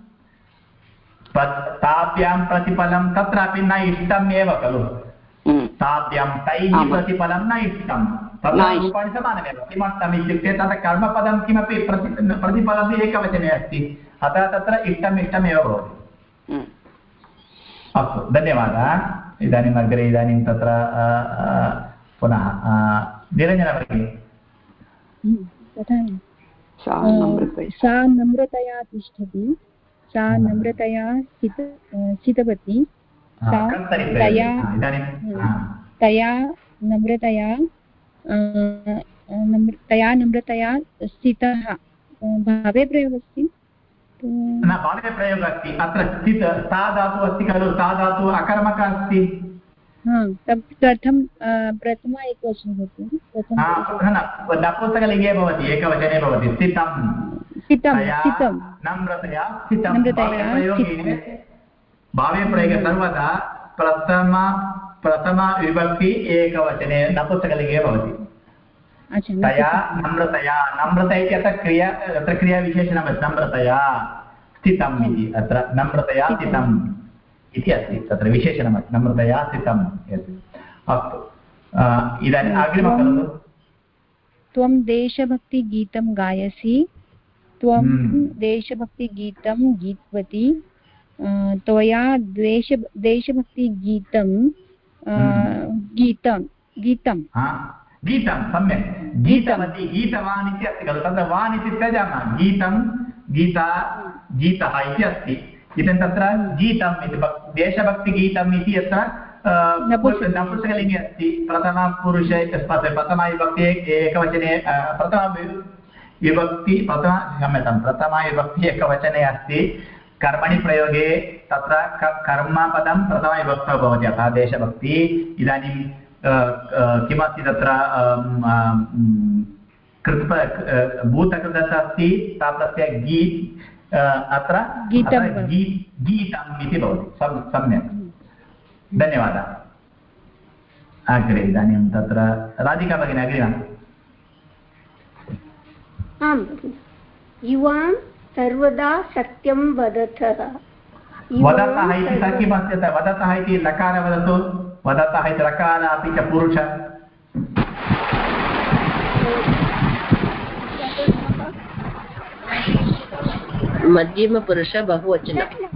ताभ्यां प्रतिफलं तत्रापि न इष्टम् एव खलु। ताभ्यां तैः प्रतिफलं न इष्टं, तत्र रूपाणि समानमेव। किमर्थम् इत्युक्ते तत्र कर्मपदं किमपि प्रति प्रतिफलम् एकवचने अस्ति, अतः तत्र इष्टम् इष्टमेव भवति। अस्तु, धन्यवादः। इदानीम् अग्रे इदानीं तत्र पुनः निरञ्जना भगिनी। सा नम्रतया तिष्ठति, सा नम्रतया स्थितवती, सा तया तया नम्रतया तया नम्रतया स्थितः। भावे प्रयोगः अस्ति न, भावे प्रयोगः अस्ति। अत्र स्थित सा धातुः अस्ति खलु, सा धातुः अकर्मकः अस्ति। प्रथम प्रथम एकवचनं भवति। नपुंसकलिङ्गे भवति, एकवचने भवति। स्थितं स्थितं नम्रतया स्थितं। प्रयोगे भावे प्रयोगे सर्वदा प्रथम प्रथमविभक्ति एकवचने नपुंसकलिङ्गे भवति। तया नम्रतया, नम्रता इति अत्र क्रिया, अत्र क्रियाविशेषणमस्ति। नम्रतया स्थितम् इति, अत्र नम्रतया स्थितम् इति अस्ति, तत्र विशेषणमस्ति। नम्रतया स्थितम् इति। अस्तु, इदानीम् अग्रिमं करोतु। त्वं देशभक्तिगीतं गायसि, त्वं देशभक्तिगीतं गीतवती, त्वया देश देशभक्तिगीतं गीतं गीतं गीतं सम्यक्। गीतवती, गीतवान् इति अस्ति खलु, तत्र वान् इति त्यजामः। गीतं गीता गीतः इति अस्ति। इदानीं तत्र गीतम् इति देशभक्तिगीतम् इति यत्र नपुंसकलिङ्गे अस्ति। प्रथमपुरुषे प्रथमाविभक्ति एकवचने, प्रथमविभक्ति प्रथम क्षम्यतां प्रथमाविभक्ति एकवचने अस्ति। कर्मणि प्रयोगे तत्र कर्मपदं प्रथमविभक्तौ भवति, अतः देशभक्ति। इदानीं किमस्ति तत्र कृत् भूतकृतस्य अस्ति, तादृशस्य गी अत्र गीतम् इति भवति। सम्यक्, धन्यवादः। अग्रे इदानीं तत्र राधिका भगिनी अग्रिमा। आम् युवां सर्वदा सत्यं वदतः। वदतः इति किमस्ति? वदतः इति लकार वदतु, वदतः इति लकार अपि च पुरुष। मध्यमपुरुष बहुवचन।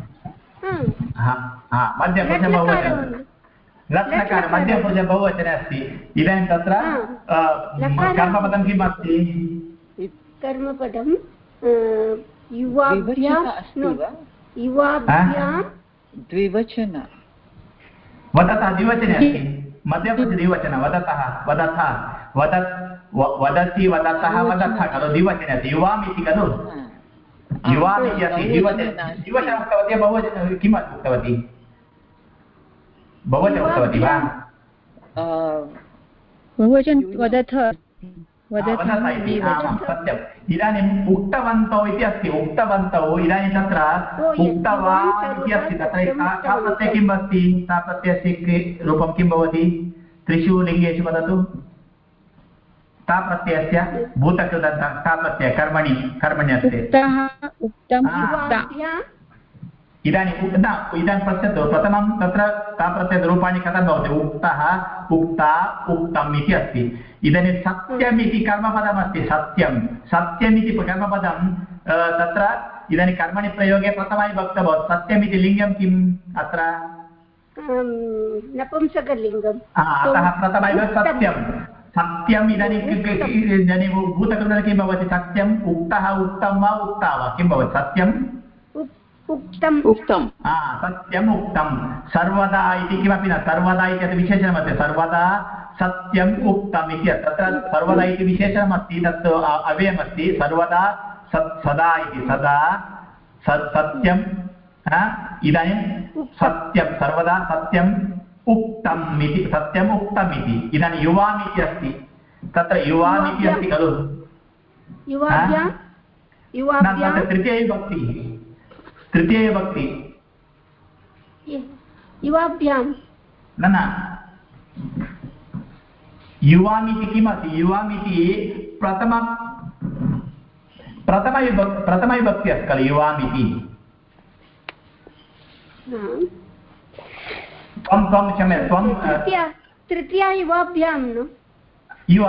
मध्यमपुरुष बहुवचन लट्लकार मध्यमपुरुष बहुवचने अस्ति। इदानीं तत्र कर्मपदं किम् अस्ति? कर्मपदं युवाभ्यां युवाभ्यां द्विवचन। वदतः द्विवचने अस्ति। मध्यमपुरुष द्विवचन वदतः वदतः वदत् वदति वदतः वदतः खलु द्विवचने अस्ति। युवाम् इति खलु युवाम् इति अस्ति द्विवचने। द्विवचनं उक्तवती बहुवचनं किम् उक्तवती? बहुवचनं उक्तवती वा? बहुवचन वदतः वदतः इति सत्यम्। इदानीम् उक्तवन्तौ इति अस्ति। उक्तवन्तौ इदानीं तत्र उक्तवान् इति अस्ति। तत्र सा प्रत्ययः किम् अस्ति? सा प्रत्ययस्य रूपं किं भवति? त्रिषु लिङ्गेषु वदतु। ता प्रत्ययस्य भूतकृदन्तः ता प्रत्ययः कर्मणि कर्मण्यस्ति। इदानीं न इदानीं पश्यतु प्रथमं तत्र ता प्रत्ययरूपाणि कथं भवति? उक्तः उक्ता उक्तम् इति अस्ति। इदानीं सत्यम् इति कर्मपदमस्ति। सत्यं सत्यम् इति कर्मपदं तत्र इदानीं कर्मणि प्रयोगे प्रथमाविभक्तः भवति। सत्यम् इति लिङ्गं किम् अत्र? नपुंसकलिङ्गम्। अतः प्रथमाविभक्तिः सत्यं सत्यम्। इदानीं इदानीं भूतकृते किं भवति? सत्यम् उक्तः उक्तं वा उक्ता वा किं भवति? सत्यम् उक्तम् उक्तं सत्यम् उक्तं। सर्वदा इति किमपि न। सर्वदा इति विशेषणमस्ति। सर्वदा सत्यम् उक्तम् इति तत्र सर्वदा इति विशेषणमस्ति। तत् अव्ययमस्ति। सर्वदा सदा इति सदा सत्यम् इदानीं सत्यं सर्वदा सत्यम् उक्तम् इति सत्यम् उक्तम् इति। इदानीं युवाम् इति अस्ति। तत्र युवाम् इति अस्ति खलु? तृतीयविभक्ति तृतीयविभक्ति युवाभ्यां न न युवाम् इति किमस्ति? युवाम् इति प्रथम प्रथमविभक्ति प्रथमविभक्ति अस्ति खलु युवाम् इति। त्वं त्वं क्षम्य त्वं तृतीया युवाभ्यां न युवा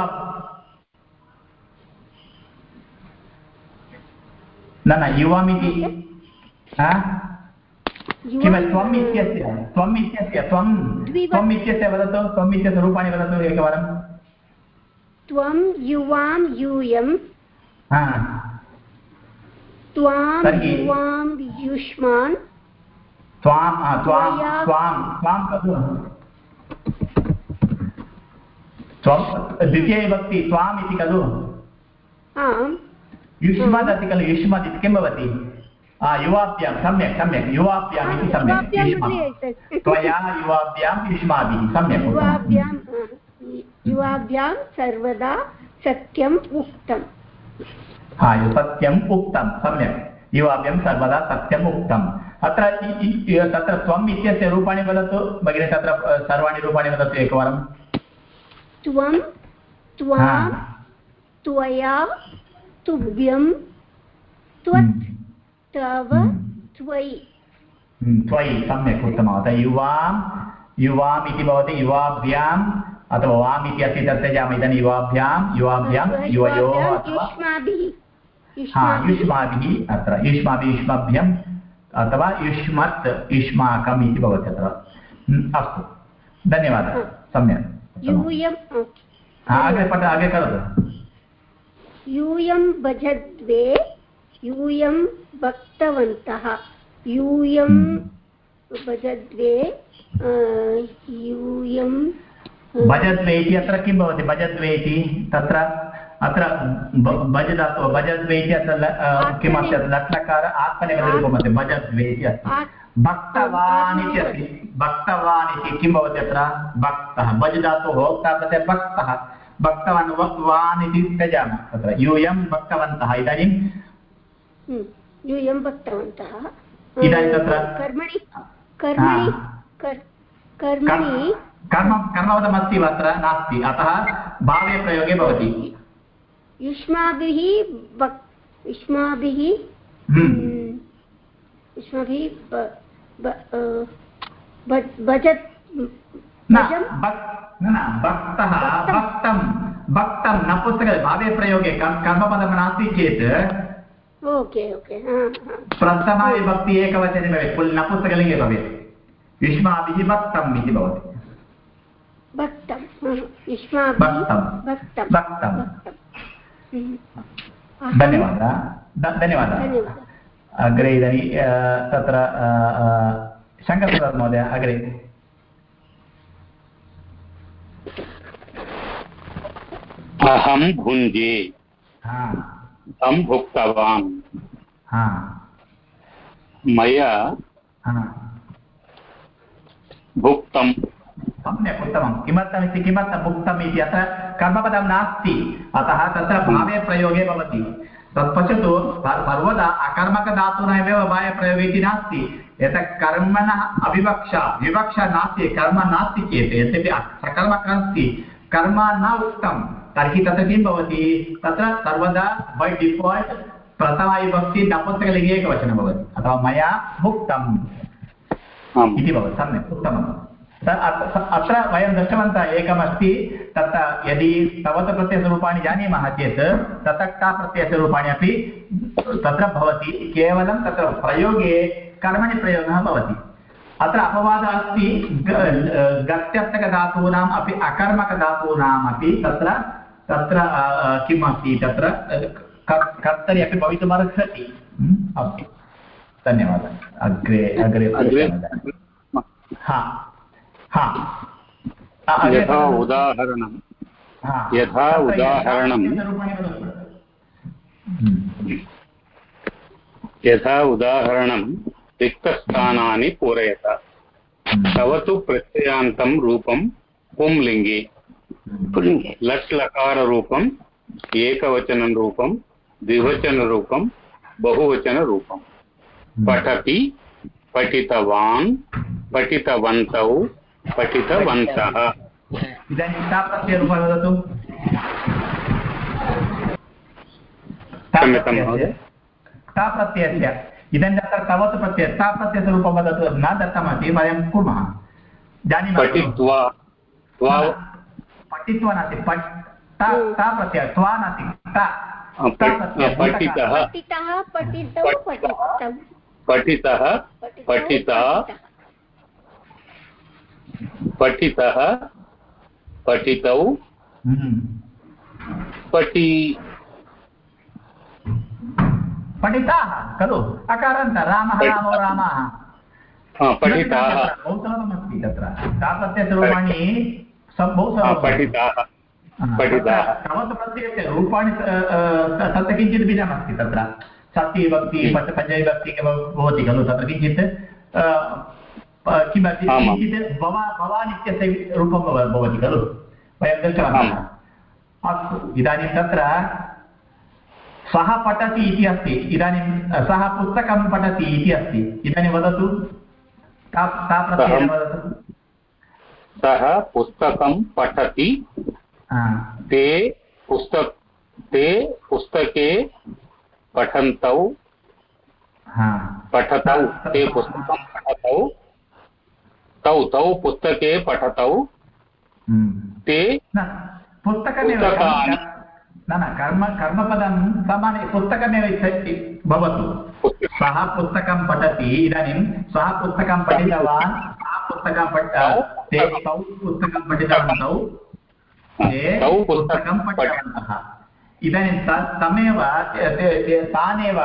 न न युवाम् इति किमस्ति? त्वम् इत्यस्य त्वम् इत्यस्य त्वं त्वम् इत्यस्य वदतु। त्वम् इत्यस्य रूपाणि वदतु एकवारं। त्वं युवां यूयं त्वां युवां युष्मान् त्वां त्वां त्वां त्वां खलु त्वं द्वितीयविभक्ति त्वाम् इति खलु? युष्मद् अस्ति खलु? युष्मद् इति किं भवति? युवाभ्यां सम्यक् सम्यक् युवाभ्याम् इति सम्यक् त्वया युवाभ्यां युष्माभिः सम्यक् युवाभ्यां युवाभ्यां सर्वदा सत्यम् उक्तम्। हा सत्यम् उक्तं सम्यक् युवाभ्यां सर्वदा सत्यम् उक्तम्। अत्र तत्र त्वम् इत्यस्य रूपाणि वदतु भगिनी। तत्र सर्वाणि रूपाणि वदतु एकवारं। त्वं त्वां त्वया तुभ्यं त्वत् तव त्वयि त्वयि सम्यक् उत्तमम्। अतः युवां युवाम् इति भवति युवाभ्याम् अथवा वाम् इति अस्ति तत् त्यजामः। इदानीं युवाभ्यां युवाभ्यां युवयोः अथवा युष्माभिः अत्र युष्माभिः युष्माभ्याम् अथवा युष्मत् युष्माकम् इति भवति अत्र। अस्तु धन्यवादः सम्यक्। अग्रे पठ अग्रे करोतु। यूयं भजद्वे यूयं भक्तवन्तः यूयं भजद्वे यूयं भजद्वे इति अत्र किं भवति? भजद्वे इति तत्र अत्र भज धातुः भजद्वे इति अत्र किमस्ति? अत्र लट्लकार आत्मनेपदरूपमस्ति। भजद्वे इति अस्ति। भक्तवान् इति अस्ति। भक्तवान् इति किं भवति अत्र? भक्तः भज धातुः तावत् भक्तः भक्तवान् वान् इति त्यजामः। तत्र यूयं भक्तवन्तः। इदानीं यूयं भक्तवन्तः इदानीं तत्र कर्मणि कर्मणि कर्मणि कर्म कर्मपदमस्ति वा अत्र नास्ति अतः भावे प्रयोगे भवति युष्माभिः वक् युष्माभिः युष्माभिः भजत् न भक्तः भक्तं भक्तं न पुस्तके भावे प्रयोगे कर्मपदं नास्ति चेत् ओके ओके प्रथमाविभक्ति एकवचने भवेत् पुल् नपुंसकलिङ्गे भवेत् युष्माभिः भक्तम् इति भवति भक्तं युष्माभिः भक्तं भक्तं धन्यवादः धन्यवादः अग्रे इदानीं तत्र शङ्करप्रसाद महोदय अग्रे अहं भुञ्जे अहं भुक्तवान् मया भुक्तं सम्यक् उत्तमं किमर्थमिति किमर्थं भुक्तम् इति अत्र कर्मपदं नास्ति अतः तत्र भावे प्रयोगे भवति तत् पश्यतु सर्वदा अकर्मकधातूनामेव भावे प्रयोगे इति नास्ति यतः कर्मणः अविवक्षा विवक्षा नास्ति कर्म नास्ति चेत् यद्यपि सकर्मकः अस्ति कर्म न उक्तं तर्हि तत्र किं भवति तत्र सर्वदा बै डिफाल्ट् प्रथमाविभक्ति नपुंसकलिङ्गे एकवचनं भवति अथवा मया भुक्तम् इति भवति सम्यक् उत्तमम् अत्र वयं दृष्टवन्तः एकमस्ति तत्र यदि तवत् प्रत्ययस्वरूपाणि जानीमः चेत् तत्र टा प्रत्ययस्वरूपाणि अपि तत्र भवति केवलं तत्र प्रयोगे कर्मणि प्रयोगः भवति अत्र अपवादः अस्ति गत्यर्थकधातूनाम् अपि अकर्मकधातूनाम् अपि तत्र तत्र किम् अस्ति तत्र कर्तरि अपि भवितुमर्हति अस्तु धन्यवादः अग्रे अग्रे हा हा यथा उदाहरणं यथा उदाहरणं यथा उदाहरणं रिक्तस्थानानि पूरयत तव तु प्रत्ययान्तं रूपं पुंलिङ्गे लट् लकाररूपम् एकवचनं रूपं द्विवचनरूपं बहुवचनरूपं पठति पठितवान् पठितवन्तौ पठितवन्तः इदानीं ता प्रत्ययरूपं वदतु ता प्रत्ययस्य इदानीं तत्र तवत् प्रत्यय ता प्रत्ययस्य रूपं वदतु न दत्तमस्ति वयं कुर्मः जानीमः पठित्वा पठित्वा नास्ति ता ता प्रत्ययः त्वा नास्ति ता पठितः पठितः पठिता पठितः पठितौ पठि पठिताः खलु अकारान्त रामः रामो रामाः पठिताः बहु सुलभमस्ति तत्र ता प्रत्ययरूपाणि बहु पठिताः पठिताः तवत् प्रत्ययस्य रूपाणि तत्र किञ्चित् भिन्नमस्ति तत्र षष्ठी विभक्ति पञ्चविभक्ति भवति खलु तत्र किञ्चित् किमस्ति किञ्चित् भवा भवान् इत्यस्य रूपं भवति खलु वयं दृष्टवन्तः अस्तु इदानीं तत्र सः पठति इति अस्ति इदानीं सः पुस्तकं पठति इति अस्ति इदानीं वदतु ता ता प्रत्ययेन वदतु सः पुस्तकं पठति ते पुस्तक ते पुस्तके पठन्तौ पठतौ ते पुस्तकं पठतौ तौ तौ पुस्तके पठतौ ते पुस्तकमेव न न कर्म कर्मपदं सामान्य पुस्तकमेव भवतु सः पुस्तकं पठति इदानीं सः पुस्तकं पठितवान् सः पुस्तकं पठ ते तौ पुस्तकं पठितवन्तौ ते पुस्तकं पठितवन्तः इदानीं तमेव तानेव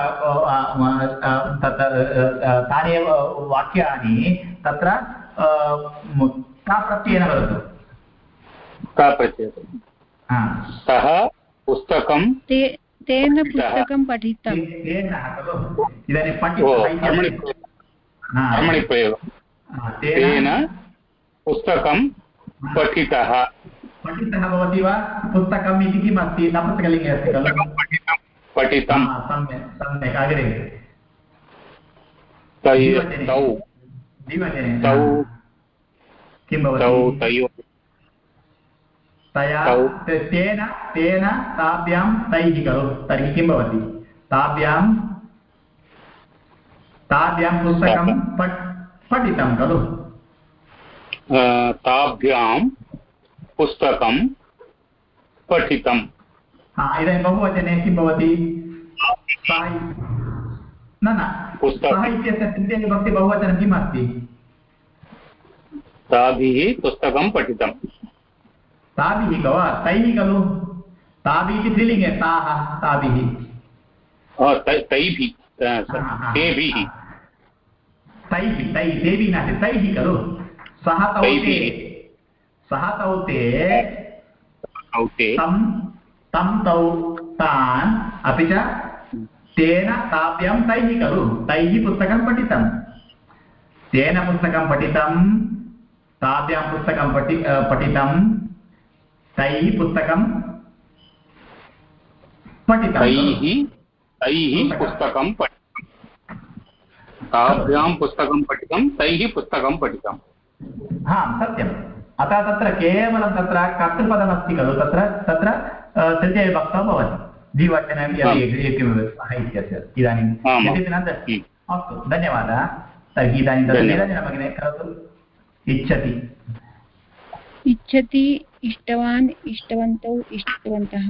तानेव वाक्यानि तत्र का प्रत्ययेन वदतु का प्रत्ययः सः पुस्तकं तेन पुस्तकं पठितं तेन खलु इदानीं कर्मणि प्रयोगः तेन पुस्तकं पठितः पठितः भवति वा पुस्तकम् इति किम् अस्ति नपुंसकलिङ्गे अस्ति खलु पठितं सम्यक् सम्यक् अग्रे तौ द्विवचने तौ किं भवति? तौ तयोः तया तौ तेन तेन ताभ्यां तैः खलु, तर्हि किं भवति? ताभ्यां ताभ्यां पुस्तकं पठ पठितं खलु। ताभ्यां पुस्तकं पठितं। इदानीं बहुवचने किं भवति? सः न न सः इत्यस्य तृतीया विभक्ति बहुवचनं किम् अस्ति? ताभिः पुस्तकं पठितं। ताभिः वा तैः खलु? ताभिः इति स्त्रीलिङ्गे ताः ताभिः तैभिः तेभिः तैः तैः तेभिः नास्ति तैः खलु। सः तौ ते सः तौ ते तं तं तौ तान् अपि च तेन ताभ्यां तैः खलु। तैः पुस्तकं पठितं, तेन पुस्तकं पठितं, ताभ्यां पुस्तकं पठि पठितं, तैः पुस्तकं पठितं, तैः तैः पुस्तकं पठितं, ताभ्यां पुस्तकं पठितं, तैः पुस्तकं पठितं। हा सत्यम्। अतः तत्र केवलं तत्र कर्तृपदमस्ति खलु, तत्र तत्र तृतीयविभक्तौ भवति, द्विवचनं एकमेव सः इत्यस्य। इदानीं यद्यपि न दर्शि अस्तु धन्यवादः। तर्हि इदानीं तत्र निरञ्जनभगिनी करोतु। इच्छति इच्छति, इष्टवान्, इष्टवन्तौ, इष्टवन्तः।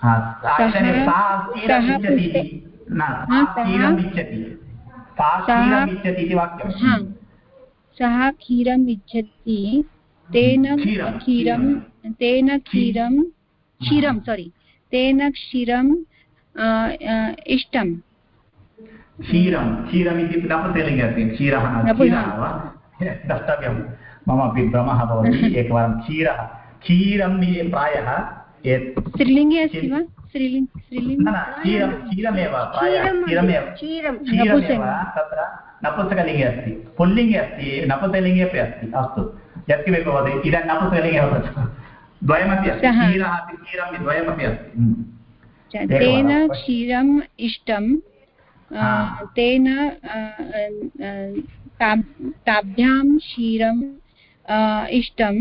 सः क्षीरम् इच्छति, तेन क्षीरं तेन क्षीरं क्षीरं सोरि तेन क्षीरम् इष्टम्। क्षीरं क्षीरम् इति नपुंसकलिङ्गे अस्ति। क्षीरः क्षीरः वा द्रष्टव्यं, मम अपि भ्रमः भवति एकवारं। क्षीरः क्षीरं प्रायः स्त्रीलिङ्गे अस्ति वा? स्त्रीलिङ्ग स्त्रीलिङ्ग न क्षीरं क्षीरमेव प्रायः क्षीरमेव क्षीरमेव तत्र नपुंसकलिङ्गे अस्ति, पुल्लिङ्गे अस्ति, नपुंसकलिङ्गे अपि अस्ति। अस्तु यत्किमपि भवति, इदानीं नपुंसकलिङ्गे भवति, द्वयमपि अस्ति, क्षीरः अपि क्षीरं द्वयमपि अस्ति। तेन क्षीरम् इष्टं, तेन ताभ्यां क्षीरम् इष्टं,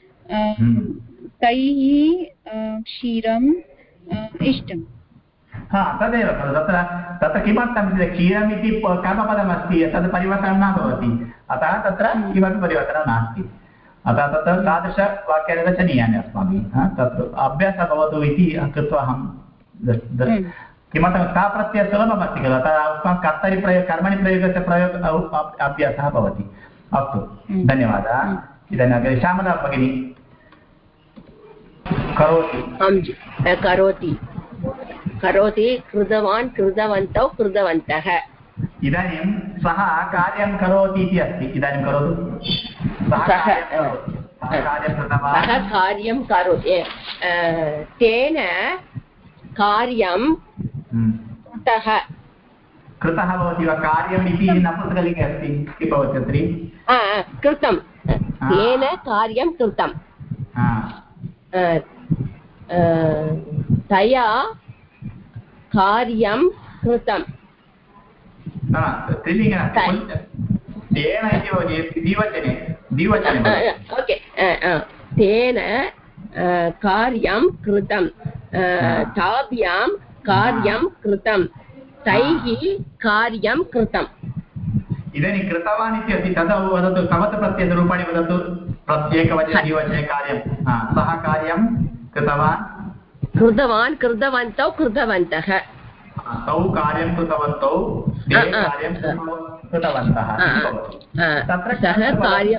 तैः क्षीरम् इष्टम्। हा तदेव खलु। तत्र तत्र किमर्थं क्षीरम् इति कर्मपदमस्ति, तद् परिवर्तनं न भवति, अतः तत्र किमपि परिवर्तनं नास्ति। अतः तत्र तादृशवाक्यानि रचनीयानि अस्माभिः। तत्र अभ्यासः भवतु इति कृत्वा अहं किमर्थं सा प्रत्ययः सुलभमस्ति खलु, अतः अस्माकं कर्तरि प्रयोग कर्मणि प्रयोगस्य प्रयोग अभ्यासः भवति। अस्तु धन्यवादः। इदानीम् अग्रे श्यामला भगिनी करोति करोति करोति कृतवान्, कृतवन्तौ, कृतवन्तः। इदानीं सः कार्यं करोति इति अस्ति। इदानीं करोतु। सः कार्यं करोति, तेन कार्यं कृतः कृतः भवति वा? कार्यम् इति नपुंसकलिङ्गे अस्ति, किं भवति अत्र? कृतं, तेन कार्यं कृतं, तया कार्यं कृतं। स्त्रीलिङ्गे तेन इति भवति द्विवचने द्विवचने ओके। तेन कार्यं कृतं, ताभ्यां कार्यं कृतं, तैः कार्यं कृतम्। इदानीं कृतवान् इति अस्ति, तदा वदतु समर्थप्रत्ययरूपाणि वदतु। प्रत्येकवचने द्विवचने कार्यं सः कार्यं कृतवान्, कृतवान्, कृतवन्तौ, कृतवन्तः। तौ कार्यं कृतवन्तौ, ते कार्यं कृतवन्तः। तत्र सः कार्यं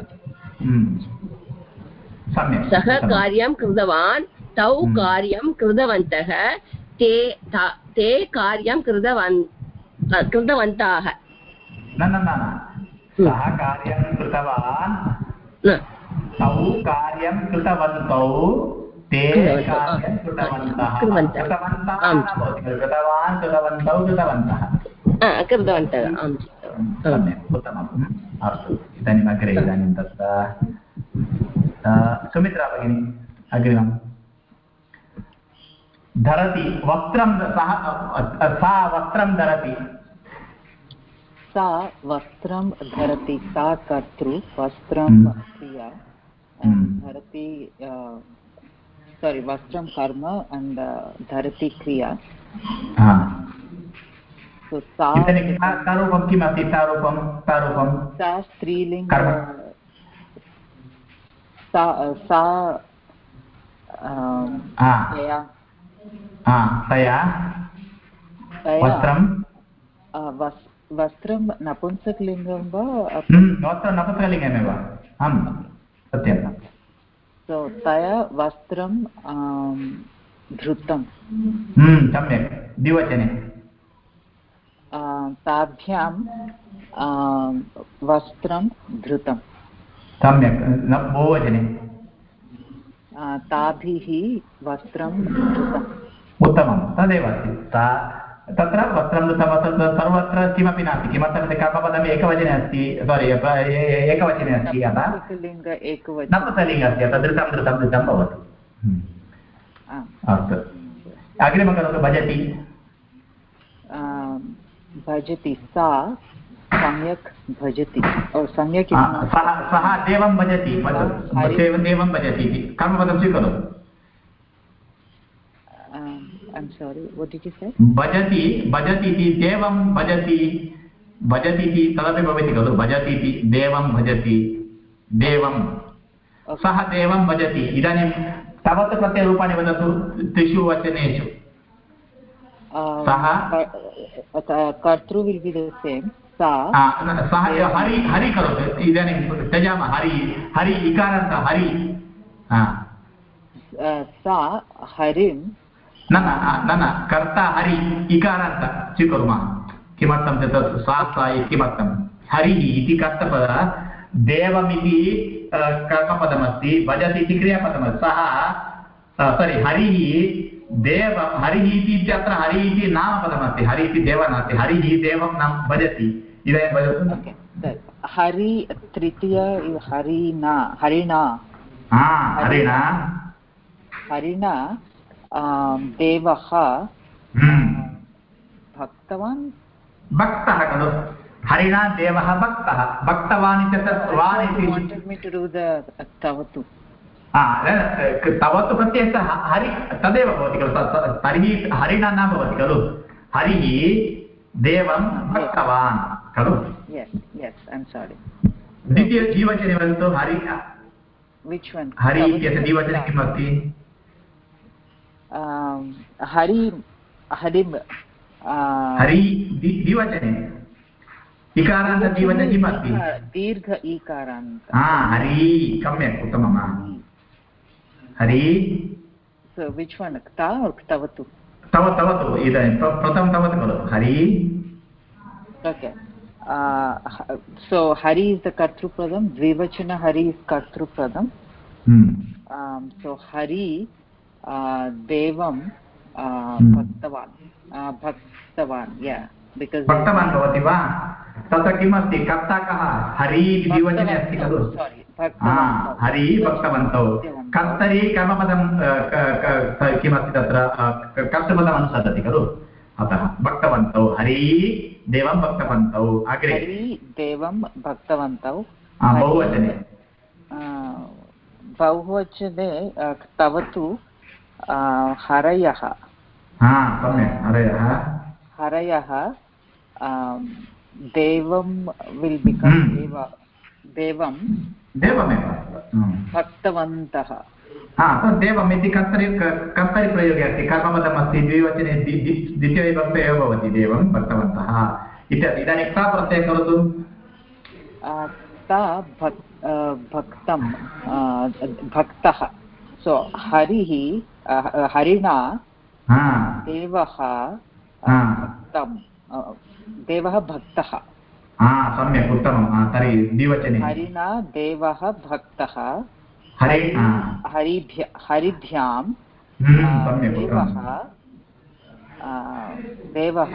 सम्यक् सः कार्यं कृतवान्, तौ कार्यं कृतवन्तः, ते ते कार्यं कृतवन् कृतवन्तः। न न न सः कार्यं कृतवान्, तौ कार्यं कृतवन्तौ, ते कार्यं कृतवन्तः। कृतवन्तः न भवति, कृतवान्, कृतवन्तौ, कृतवन्तः कृतवन्तः। सम्यक् उत्तमम्। अस्तु इदानीम् अग्रे इदानीं तत्र सुमित्रा भगिनी अग्रिमं। धरति वस्त्रं, सः सा वस्त्रं धरति। सा वस्त्रं धरति, सा कर्तृ, वस्त्रं क्रिया, dharati uh, sorry vastram karma and uh, dharati kriya. So sa tarupam kimasti tarupam tarupam sa strilinga sa sa um taya ah taya vastram वस्त्रं नपुंसकलिङ्गं वा वस्त्रं नपुंसकलिङ्गमेव आम् सत्यं सो तया वस्त्रं धृतं सम्यक् द्विवचने ताभ्यां वस्त्रं धृतं सम्यक् बहुवचने ताभिः वस्त्रं धृतम् उत्तमं तदेव अस्ति तत्र वस्त्रं सर्वत्र किमपि नास्ति किमर्थमिति कर्मपदम् एकवचने अस्ति सारि एकवचने अस्ति अतः नपुंसकलिङ्ग अस्ति अतः धृतं धृतं धृतं भवति अस्तु अग्रिमं करोतु भजति भजति सा सम्यक् भजति सम्यक् सः देवं भजति देवं भजति इति कर्मपदं स्वीकरोतु I'm sorry, what did you say? भजति भजति इति देवं भजति भजति इति तदपि भवति खलु भजति इति देवं भजति देवं सः देवं भजति इदानीं तवत् प्रत्ययरूपाणि वदतु त्रिषु वचनेषु सः कर्तृ विल् बि द सेम् सा सः हरि हरि करोतु इदानीं त्यजामः हरि हरि इकारान्त हरि सा हरिं न न न न कर्ता हरि इकारान्त स्वीकुर्मः किमर्थं चेत् सा सा किमर्थं हरिः इति कर्तपद देवमिति कर्मपदमस्ति भजति इति क्रियापदमस्ति सः सारि हरिः देव हरिः इति इत्यत्र हरिः इति नामपदमस्ति हरि इति देव नास्ति हरिः देवं न भजति इदानीं वदतु हरि तृतीय हरिणा हरिणा हरिणा हरिणा देवः भक्तवान् भक्तः खलु हरिणा देवः भक्तः भक्तवान् इत्यत्र वान् इति तवतु तवतु प्रत्ययः हरि तदेव भवति खलु तर्हि हरिणा न भवति खलु हरिः देवं भक्तवान् खलु द्वितीय द्विवचने वदतु हरि हरि इत्यस्य द्विवचने किम् अस्ति हरि हरिं हरि द्विवचने इकारान्त द्विवचने किम् अस्ति दीर्घ ईकारान्त हरि सम्यक् उत्तमम् हरि विच् वन् तवतु तव तवतु इदानीं प्रथमं तवतु खलु Hari okay so Hari is the कर्तृपदं द्विवचन हरि इस् कर्तृपदं सो हरि देवं भक्तवान् भक्तवान् या बिकास् भक्तवान् भवति वा तत्र किमस्ति कर्ता कः हरि द्विवचने अस्ति खलु हरि भक्तवन्तौ कर्तरि कर्मपदं किमस्ति तत्र कर्तृपदम् अनुसरति खलु अतः भक्तवन्तौ हरि देवं भक्तवन्तौ अग्रे हरि देवं भक्तवन्तौ बहुवचने बहुवचने तवतु हरयः सम्यक् हरयः हरयः देवं विल् बिकम् देव देवं देवमेव भक्तवन्तः देवम् इति कर्तरि कर्तरि प्रयोगे अस्ति कर्मपदमस्ति द्विवचने द्वितीयविभक्तौ एव भवति देवं भक्तवन्तः इत्यादि इदानीं सा प्रत्ययः करोतु सा भक्तं भक्तः सो हरिः हरिणा देवः भक्तं देवः भक्तः सम्यक् उत्तमं तर्हि द्विवचने हरिणा देवः भक्तः हरिभ्य हरिभ्यां देवः देवः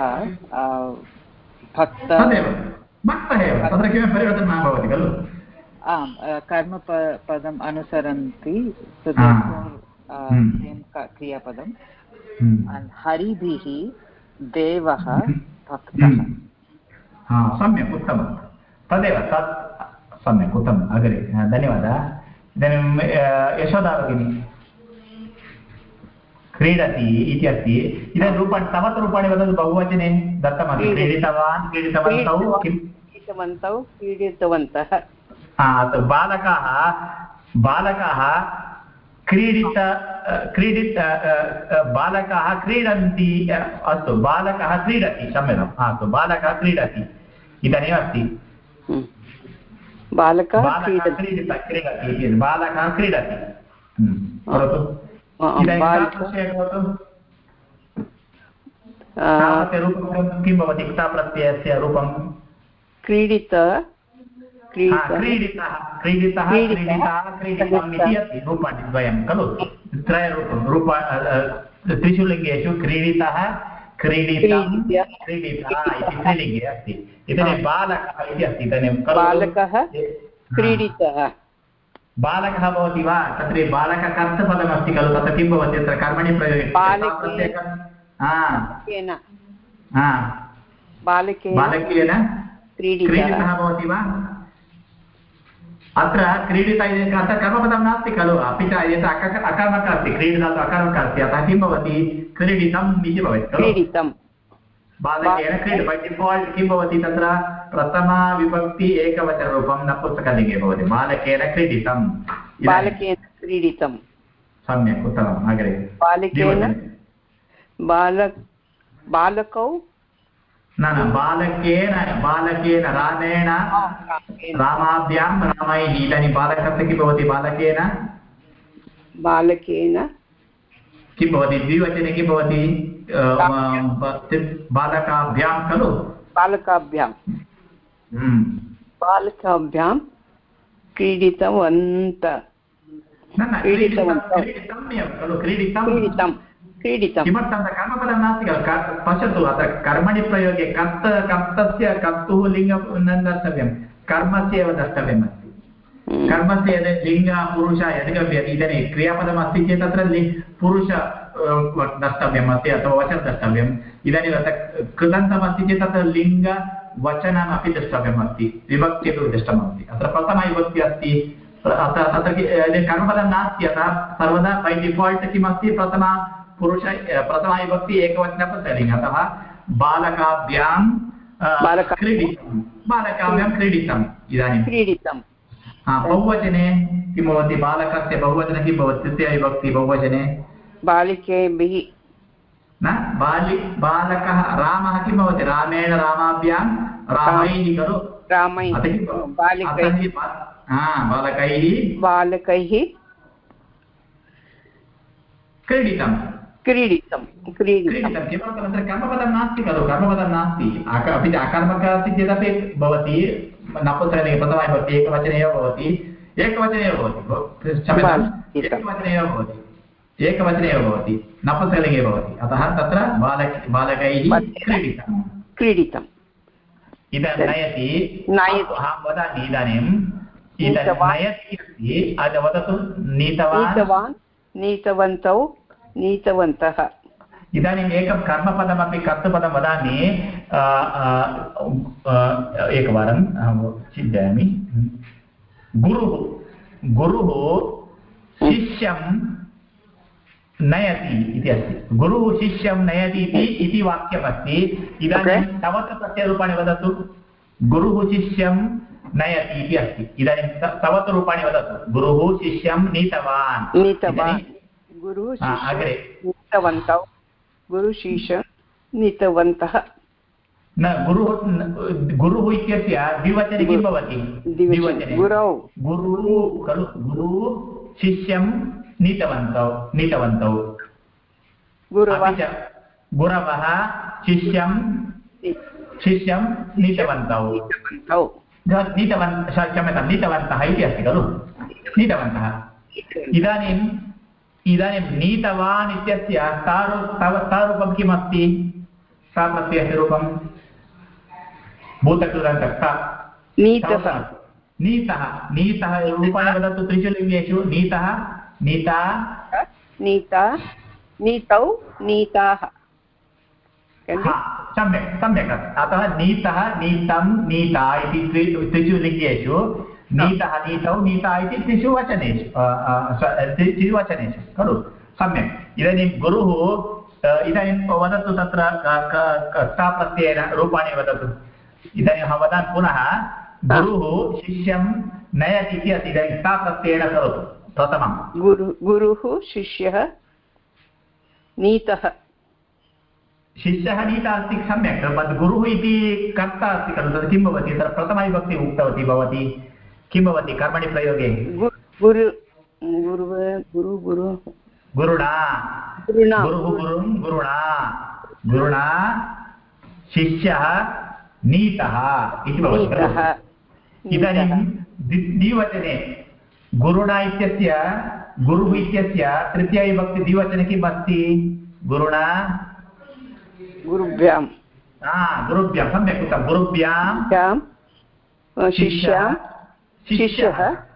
भक्त भक्तः एव तत्र किमपि परिवर्तनं न भवति खलु आम् कर्मपदम् अनुसरन्ति क्रियापदं हरिभिः देवः भक्तः सम्यक् उत्तमं तदेव तत् सम्यक् उत्तमम् अग्रे धन्यवादः इदानीं यशोदा भगिनी क्रीडति इति अस्ति। इदानीं रूपाणि तावत् रूपाणि वदतु बहुवचने दत्तमस्ति। क्रीडितवान् क्रीडितवन्तौ किं क्रीडितवन्तौ क्रीडितवन्तः। अस्तु बालकाः बालकाः क्रीडित क्रीडित बालकाः क्रीडन्ति। अस्तु बालकः क्रीडति क्षम्यताम् अस्तु बालकः क्रीडति इदानीम् अस्ति बालकः क्रीडति क्रीडति बालकः क्रीडति करोतु। रूपं किं भवति क्ताप्रत्ययस्य रूपं क्रीडित क्रीडितः क्रीडितः क्रीडिता क्रीडितम् इति अस्ति रूपाणि द्वयं खलु त्रयरूपं रूप त्रिषु लिङ्गेषु क्रीडितः क्रीडितं क्रीडिता इति स्त्रीलिङ्गे अस्ति। इदानीं बालकः इति अस्ति। इदानीं बालकः क्रीडितः बालकः भवति वा तत्र बालककर्तृपदमस्ति खलु तत्र किं भवति तत्र कर्मणि प्रयोगे बालकेन क्रीडितः भवति वा। अत्र क्रीडिता इति अत्र कर्मपदं नास्ति खलु अपि च यत् अकर्मकः अस्ति क्रीडिता तु अकर्मकः अस्ति अतः किं भवति क्रीडितम् इति भवति क्रीडितं बालकेन क्रीड बै डिफाल्ट् किं भवति तत्र प्रथमा विभक्ति एकवचनरूपं नपुंसकलिङ्गे भवति बालकेन क्रीडितं बालकेन क्रीडितं सम्यक् उत्तमम् अग्रे बालकेन बाल बालकौ न न बालकेन बालकेन रामेण रामाभ्यां रामैः। इदानीं बालकस्य किं भवति बालकेन बालकेन किं भवति द्विवचने किं भवति बालकाभ्यां खलु बालकाभ्यां बालकाभ्यां क्रीडितवन्त क्रीडितं क्रीडितं किमर्थं कर्मपदं नास्ति खलु पश्यतु अत्र कर्मणि प्रयोगे कर्त कर्तस्य कर्तुः लिङ्गं न द्रष्टव्यं कर्मस्य एव द्रष्टव्यमस्ति। कर्मस्य यद् लिङ्ग पुरुष यद् गम्यते इदानीं क्रियापदमस्ति चेत् तत्र पुरुष द्रष्टव्यमस्ति अथवा वचनं द्रष्टव्यम्। इदानीं तत्र कृदन्तमस्ति चेत् तत्र लिङ्गवचनमपि द्रष्टव्यमस्ति विभक्तिः दृष्टमस्ति। अत्र प्रथमा विभक्ति अस्ति अतः तत्र कर्मपदं नास्ति अतः सर्वदा बै डिफाल्ट् किमस्ति प्रथमा पुरुष प्रथमा विभक्ति एकवचनपदलिङ्ग अतः बालकाभ्यां क्रीडितं बालकाभ्यां क्रीडितम् इदानीं क्रीडितं बहुवचने किं भवति बालकस्य बहुवचने किं भवति तृतीया विभक्ति बहुवचने बालिकेभिः न बालि बालकः रामः किं भवति रामेण रामाभ्यां रामैः खलु रामैः बालिकैः बालकैः बालकैः क्रीडितं क्रीडितं क्रीडितं किमर्थं तत्र कर्मपदं नास्ति खलु कर्मपदं नास्ति अपि च अकर्मकः अस्ति चेदपि भवति नपुंसकलिङ्गे प्रथमा विभक्ति एकवचने एव भवति एकवचने एव भवति क्षम्यताम् एकवचने एव भवति एकवचने एव भवति नपुंसकलिङ्गे भवति अतः तत्र बालक बालकैः क्रीडितं क्रीडितम् इदानीं नयति अहं वदामि इदानीं नयति अस्ति वदतु नीतवान् नीतवन्तौ नीतवन्तः। इदानीम् एकं कर्मपदमपि कर्तृपदं वदामि एकवारं चिन्तयामि। गुरुः गुरुः शिष्यं नयति इति अस्ति गुरुः शिष्यं नयति इति वाक्यमस्ति। इदानीं तवत् प्रत्ययरूपाणि वदतु गुरुः शिष्यं नयति इति अस्ति। इदानीं तवत् रूपाणि वदतु गुरुः शिष्यं नीतवान् नीतवान् गुरुः अग्रे नीतवन्तौ गुरुशिष्यं नीतवन्तः न गुरुः गुरुः इत्यस्य द्विवचने किं भवति द्विवचने गुरौ गुरुः खलु गुरुः शिष्यं नीतवन्तौ नीतवन्तौ गुरवः गुरवः शिष्यं शिष्यं नीतवन्तौ नीतवन्तः क्षम्यतां नीतवन्तः इति अस्ति खलु नीतवन्तः। इदानीम् इदानीं नीतवान् इत्यस्य तारु तव तारूपं किमस्ति सा प्रत्ययस्य रूपं भूतकृदन्तः नीतः नीतः नीतः रूपाणि वदतु त्रिषु लिङ्गेषु नीतः नीता नीता नीतौ नीताः सम्यक् सम्यक् अतः नीतः नीतं नीता इति त्रिषु लिङ्गेषु नीतः नीतौ नीता इति त्रिषु वचनेषु त्रिवचनेषु खलु सम्यक् इदानीं गुरुः इदानीं वदतु तत्र क्ता प्रत्ययेन रूपाणि वदतु इदानीं अहं वदामि पुनः गुरुः शिष्यं नयति इति अस्ति इदानीं क्ता प्रत्ययेन करोतु प्रथमं गुरु गुरुः शिष्यः नीतः शिष्यः नीता अस्ति सम्यक् गुरुः इति कर्ता अस्ति खलु तद् किं भवति तत्र प्रथमविभक्ति उक्तवती भवती किं भवति कर्मणि प्रयोगे गुरु गुरु गुरु गुरु गुरुणा गुरुः गुरुं गुरुणा गुरुणा शिष्यः नीतः इति भवति इदानीं द्विवचने गुरुणा इत्यस्य गुरुः इत्यस्य तृतीयविभक्ति द्विवचने किम् अस्ति गुरुणा गुरुभ्यां गुरुभ्यां सम्यक् उक्तं गुरुभ्यां शिष्यः शिष्यः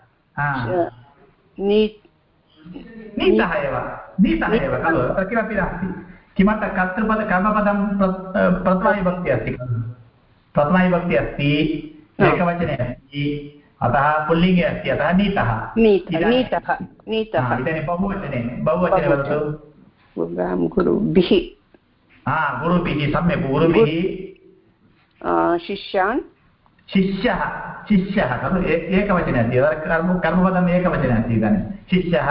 नीतः एव नीतः एव खलु तत्र किमपि नास्ति किमर्थं कर्तृपद कर्मपदं प्रथमाविभक्ति अस्ति खलु प्रथमाविभक्ति अस्ति एकवचने अस्ति अतः पुल्लिङ्गे अस्ति अतः नीतः नीतः नीतः इदानीं बहुवचने बहुवचने वदतु गुरुभिः गुरुभिः सम्यक् गुरुभिः शिष्यान् शिष्यः शिष्यः खलु एकवचने अस्ति कर्म कर्मपदम् एकवचने अस्ति इदानीं शिष्यः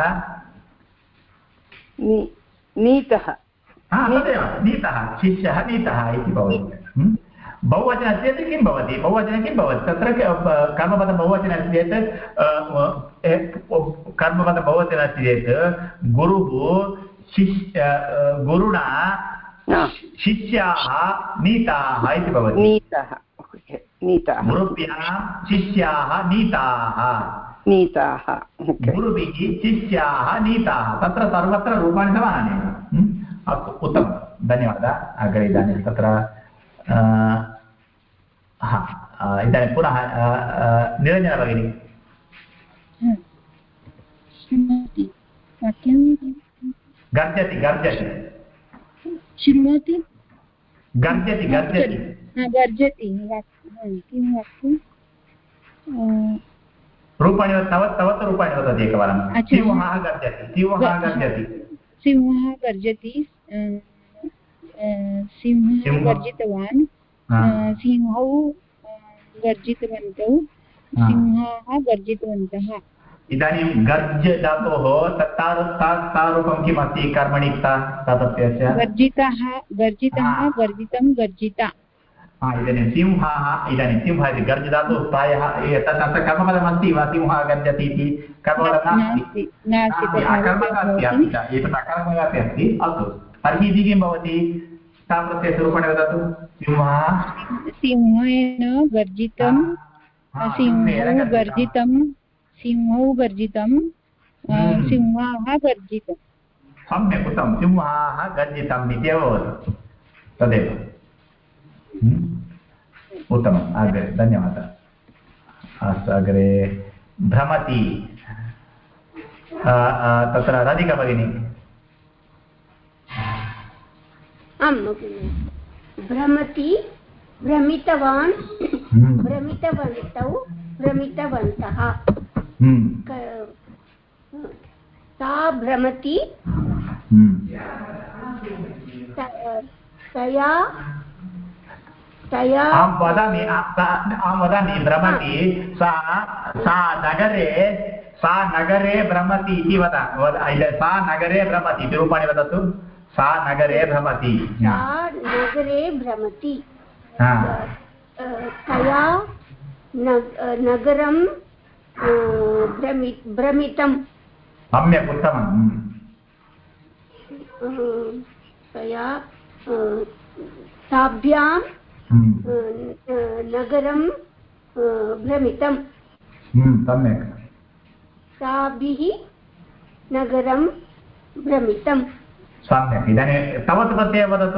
नीतः तदेव नीतः शिष्यः नीतः इति भवति बहुवचने अस्ति चेत् किं भवति बहुवचने किं भवति तत्र कर्मपदं बहुवचने अस्ति चेत् कर्मपदं बहुवचने अस्ति चेत् गुरुः शिष्य गुरुणा शिष्याः नीताः इति भवति नीतः नीताः गुरुभ्यां शिष्याः नीताः नीताः गुरुभिः शिष्याः नीताः तत्र सर्वत्र रूपाणि समानानि अस्तु उत्तमं धन्यवादः अग्रे इदानीं तत्र इदानीं पुनः निरञ्जना भगिनी गर्जति गर्जति शृणोति गर्जति गर्जति गर्जति किं वक्तुं रूपाणि तव तव रूपाणि वदति एकवारं सिंहः गर्जति सिंहः गर्जति सिंहः गर्जति सिंहः गर्जितवान् सिंहौ गर्जितवन्तौ सिंहाः गर्जितवन्तः इदानीं गर्ज धातोः तत्तारूपं किम् अस्ति कर्मणि प्रत्ययस्य गर्जितः गर्जितः गर्जितं गर्जिता इदानीं सिंहः इदानीं सिंहः इति गर्ज धातुः प्रायः तत्र कर्मपदमस्ति वा सिंहः गर्जति इति कर्मपदं नास्ति अकर्मकः अस्ति एतत् अकर्मकः अपि अस्ति अस्तु तर्हि इति किं भवति तावत्यस्य रूपेण वदतु सिंहः सिंहेन गर्जितं सिंहौ गर्जितं सिंहौ गर्जितं सिंहाः गर्जितं सम्यक् उत्तमं सिंहाः गर्जितम् इत्येव भवति तदेव उत्तमम् अग्रे धन्यवादः अस्तु अग्रे भ्रमति तत्र राधिका भगिनी आं भ्रमति भ्रमितवान् भ्रमितवन्तौ भ्रमितवन्तः सा भ्रमति तया तया अहं वदामि अहं वदामि भ्रमति सा सा नगरे सा नगरे भ्रमति इति वद सा नगरे भ्रमति इति रूपाणि वदतु सा नगरे भ्रमति सा नगरे भ्रमति तया नगरं भ्रमितं सम्यक् उत्तमम् तया ताभ्यां नगरं भ्रमितं सम्यक् ताभिः नगरं भ्रमितं सम्यक् इदानीं तवत् प्रत्ययं वदतु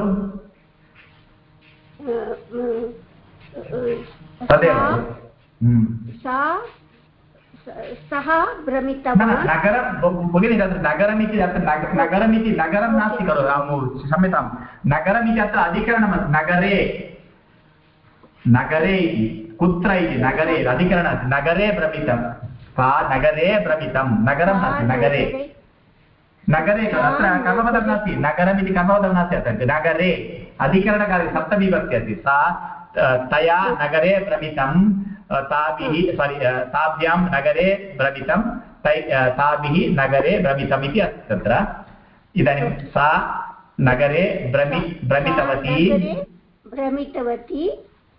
तदेव सा सः भ्रमितवान् नगरं भगिनी तत्र नगरमिति अत्र नगरमिति नगरं नास्ति खलु क्षम्यतां नगरमिति अत्र अधिकरणमस्ति नगरे नगरे इति कुत्र इति नगरे अधिकरण नगरे भ्रमितं सा नगरे भ्रमितं नगरं नास्ति नगरे नगरे अत्र कर्मपदं नास्ति नगरम् इति कर्मपदं नास्ति अत्र नगरे अधिकरणकाले सप्तमीविभक्ति अस्ति सा तया नगरे भ्रमितं ताभिः सारि ताभ्यां नगरे भ्रमितं तै ताभिः नगरे भ्रमितम् इति अस्ति तत्र इदानीं सा नगरे भ्रमि भ्रमितवती भ्रमितवती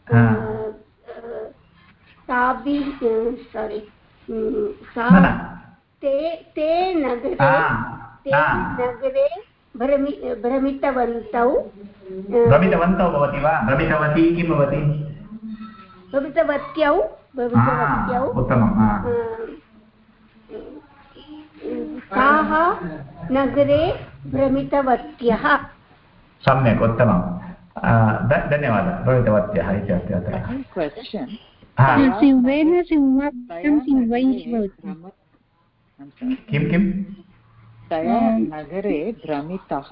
ताभिः सारि ते ते नगरे ते नगरे भ्रमि भ्रमितवन्तौ भ्रमितवन्तौ भवति वा भ्रमितवती किं भवति भ्रमितवत्यौ भ्रमितवत्यौ उत्तमं ताः नगरे भ्रमितवत्यः सम्यक् उत्तमं धन्यवादः भ्रमितवत्यः इति अस्ति अत्र क्वश्चन् सिंहेन सिंहाभ्यां सिंहैः भवति किं किं तया नगरे भ्रमितः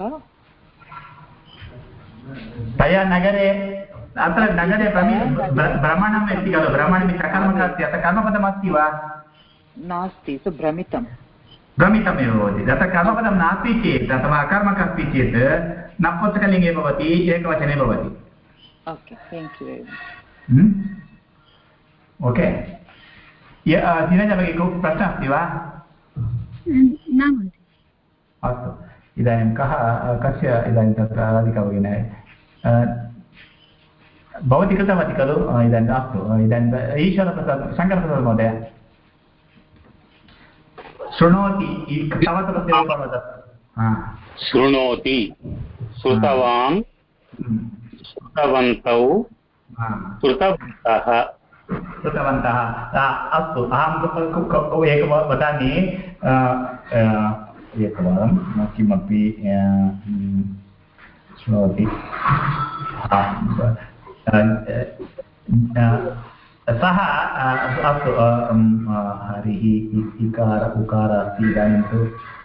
तया नगरे अत्र नगरे भ्रमणम् अस्ति खलु भ्रमणम् इति सकर्मकः अस्ति अत्र कर्मपदमस्ति वा नास्ति सो भ्रमितं भ्रमितमेव भवति तत्र कर्मपदं नास्ति चेत् अथवा अकर्मकः अस्ति चेत् नपुंसकलिङ्गे भवति एकवचने भवति okay thank you very much okay दिनजा भगिनी कोऽपि प्रश्नः अस्ति वा न अस्तु इदानीं कः कस्य इदानीं तत्र राधिका भगिनी भवती कृतवती खलु इदानीम् अस्तु इदानीम् ईश्वरप्रसाद शङ्करप्रसाद महोदय शृणोति तवतस्य रूपं वदतु शृणोति श्रुतवान् श्रुतवन्तौ श्रुतवन्तः श्रुतवन्तः अस्तु अहम् एकं वदामि एकवारं किमपि शृणोति सः अस्तु हरिः इकार उकार अस्ति इदानीं तु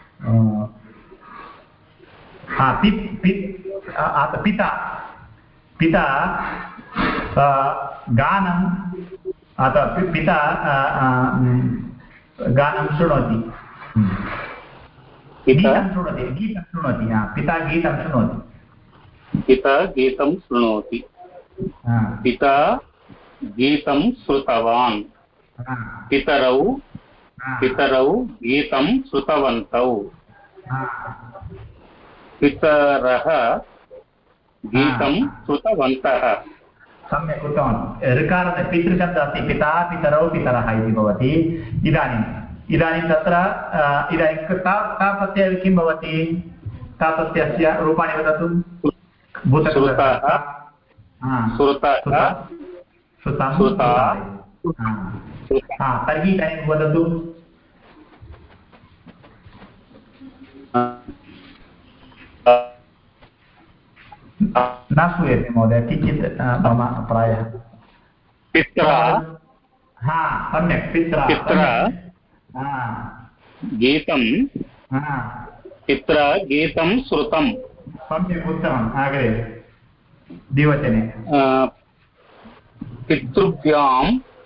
पिता पिता गानं अथवा पिता गानं शृणोति गीतं शृणोति गीतं शृणोति पिता गीतं शृणोति पिता गीतं शृणोति पिता गीतं श्रुतवान् पितरौ पितरौ गीतं श्रुतवन्तौ पितरः गीतं श्रुतवन्तः सम्यक् उत्तमं ऋकारः पितृशब्दः अस्ति पिता पितरौ पितरः इति भवति इदानीम् इदानीं तत्र इदानीं तापस्य किं भवति तापस्यस्य रूपाणि वदतु भूतश्रुतः श्रुतः श्रुतं तर्हि इदानीं वदतु न श्रूयते महोदय किञ्चित् मम प्रायः पित्रा हा सम्यक् पित्रा पित्रा गीतं पित्रा गीतं श्रुतं सम्यक् उत्तमम् अग्रे द्विवचने पितृभ्यां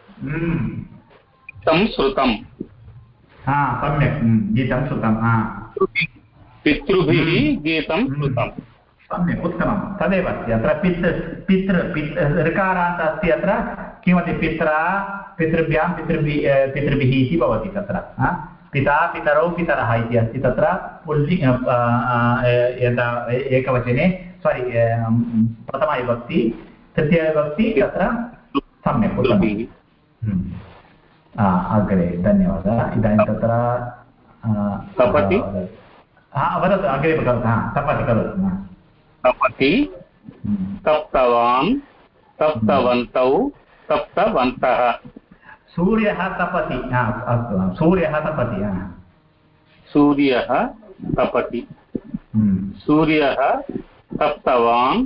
गीतं श्रुतं हा सम्यक् गीतं श्रुतं हा पितृभिः गीतं श्रुतं सम्यक् उत्तमं तदेव अस्ति अत्र पितृ पितृ पित् ऋकारान्त अस्ति अत्र किमपि पित्रा पितृभ्यां पितृभिः पितृभिः इति भवति तत्र पिता पितरौ पितरः इति अस्ति तत्र पुल्लि यदा एकवचने सारि प्रथमाविभक्ति तृतीयविभक्ति तत्र सम्यक् उत्तमम् अग्रे धन्यवादः इदानीं तत्र तपति वदतु अग्रे करोतु हा तपति करोतु तपति तप्तवान् तप्तवन्तौ तप्तवन्तः सूर्यः तपति अस्तु सूर्यः तपति सूर्यः तपति सूर्यः तप्तवान्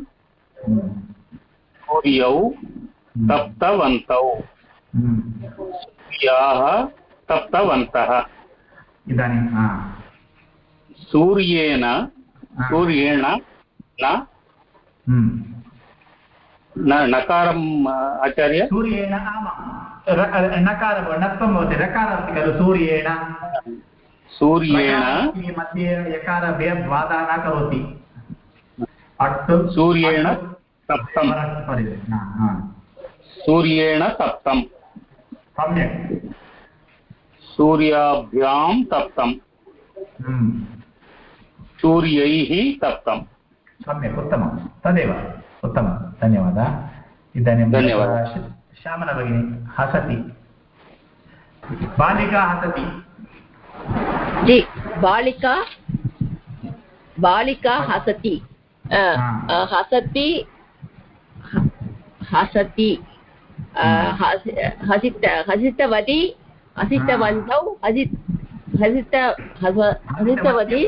सूर्यौ तप्तवन्तौ सूर्याः तप्तवन्तः इदानीं सूर्येण सूर्येण न नकारम् आचार्य सूर्येण आमां नकारं नत्वं भवति रकारः अस्ति खलु सूर्येण सूर्येण मध्ये यकारभ्य बाधा न करोति सूर्येण सप्तं सूर्येण सप्तं सम्यक् सूर्याभ्यां तप्तं सूर्यैः तप्तं सम्यक् उत्तमं तदेव उत्तमं धन्यवादः इदानीं धन्यवादः श्यामला भगिनी हसति बालिका हसति जी बालिका बालिका हसति हसति हसति हसित हसितवती हसितवन्तौ हसित हसित हसितवती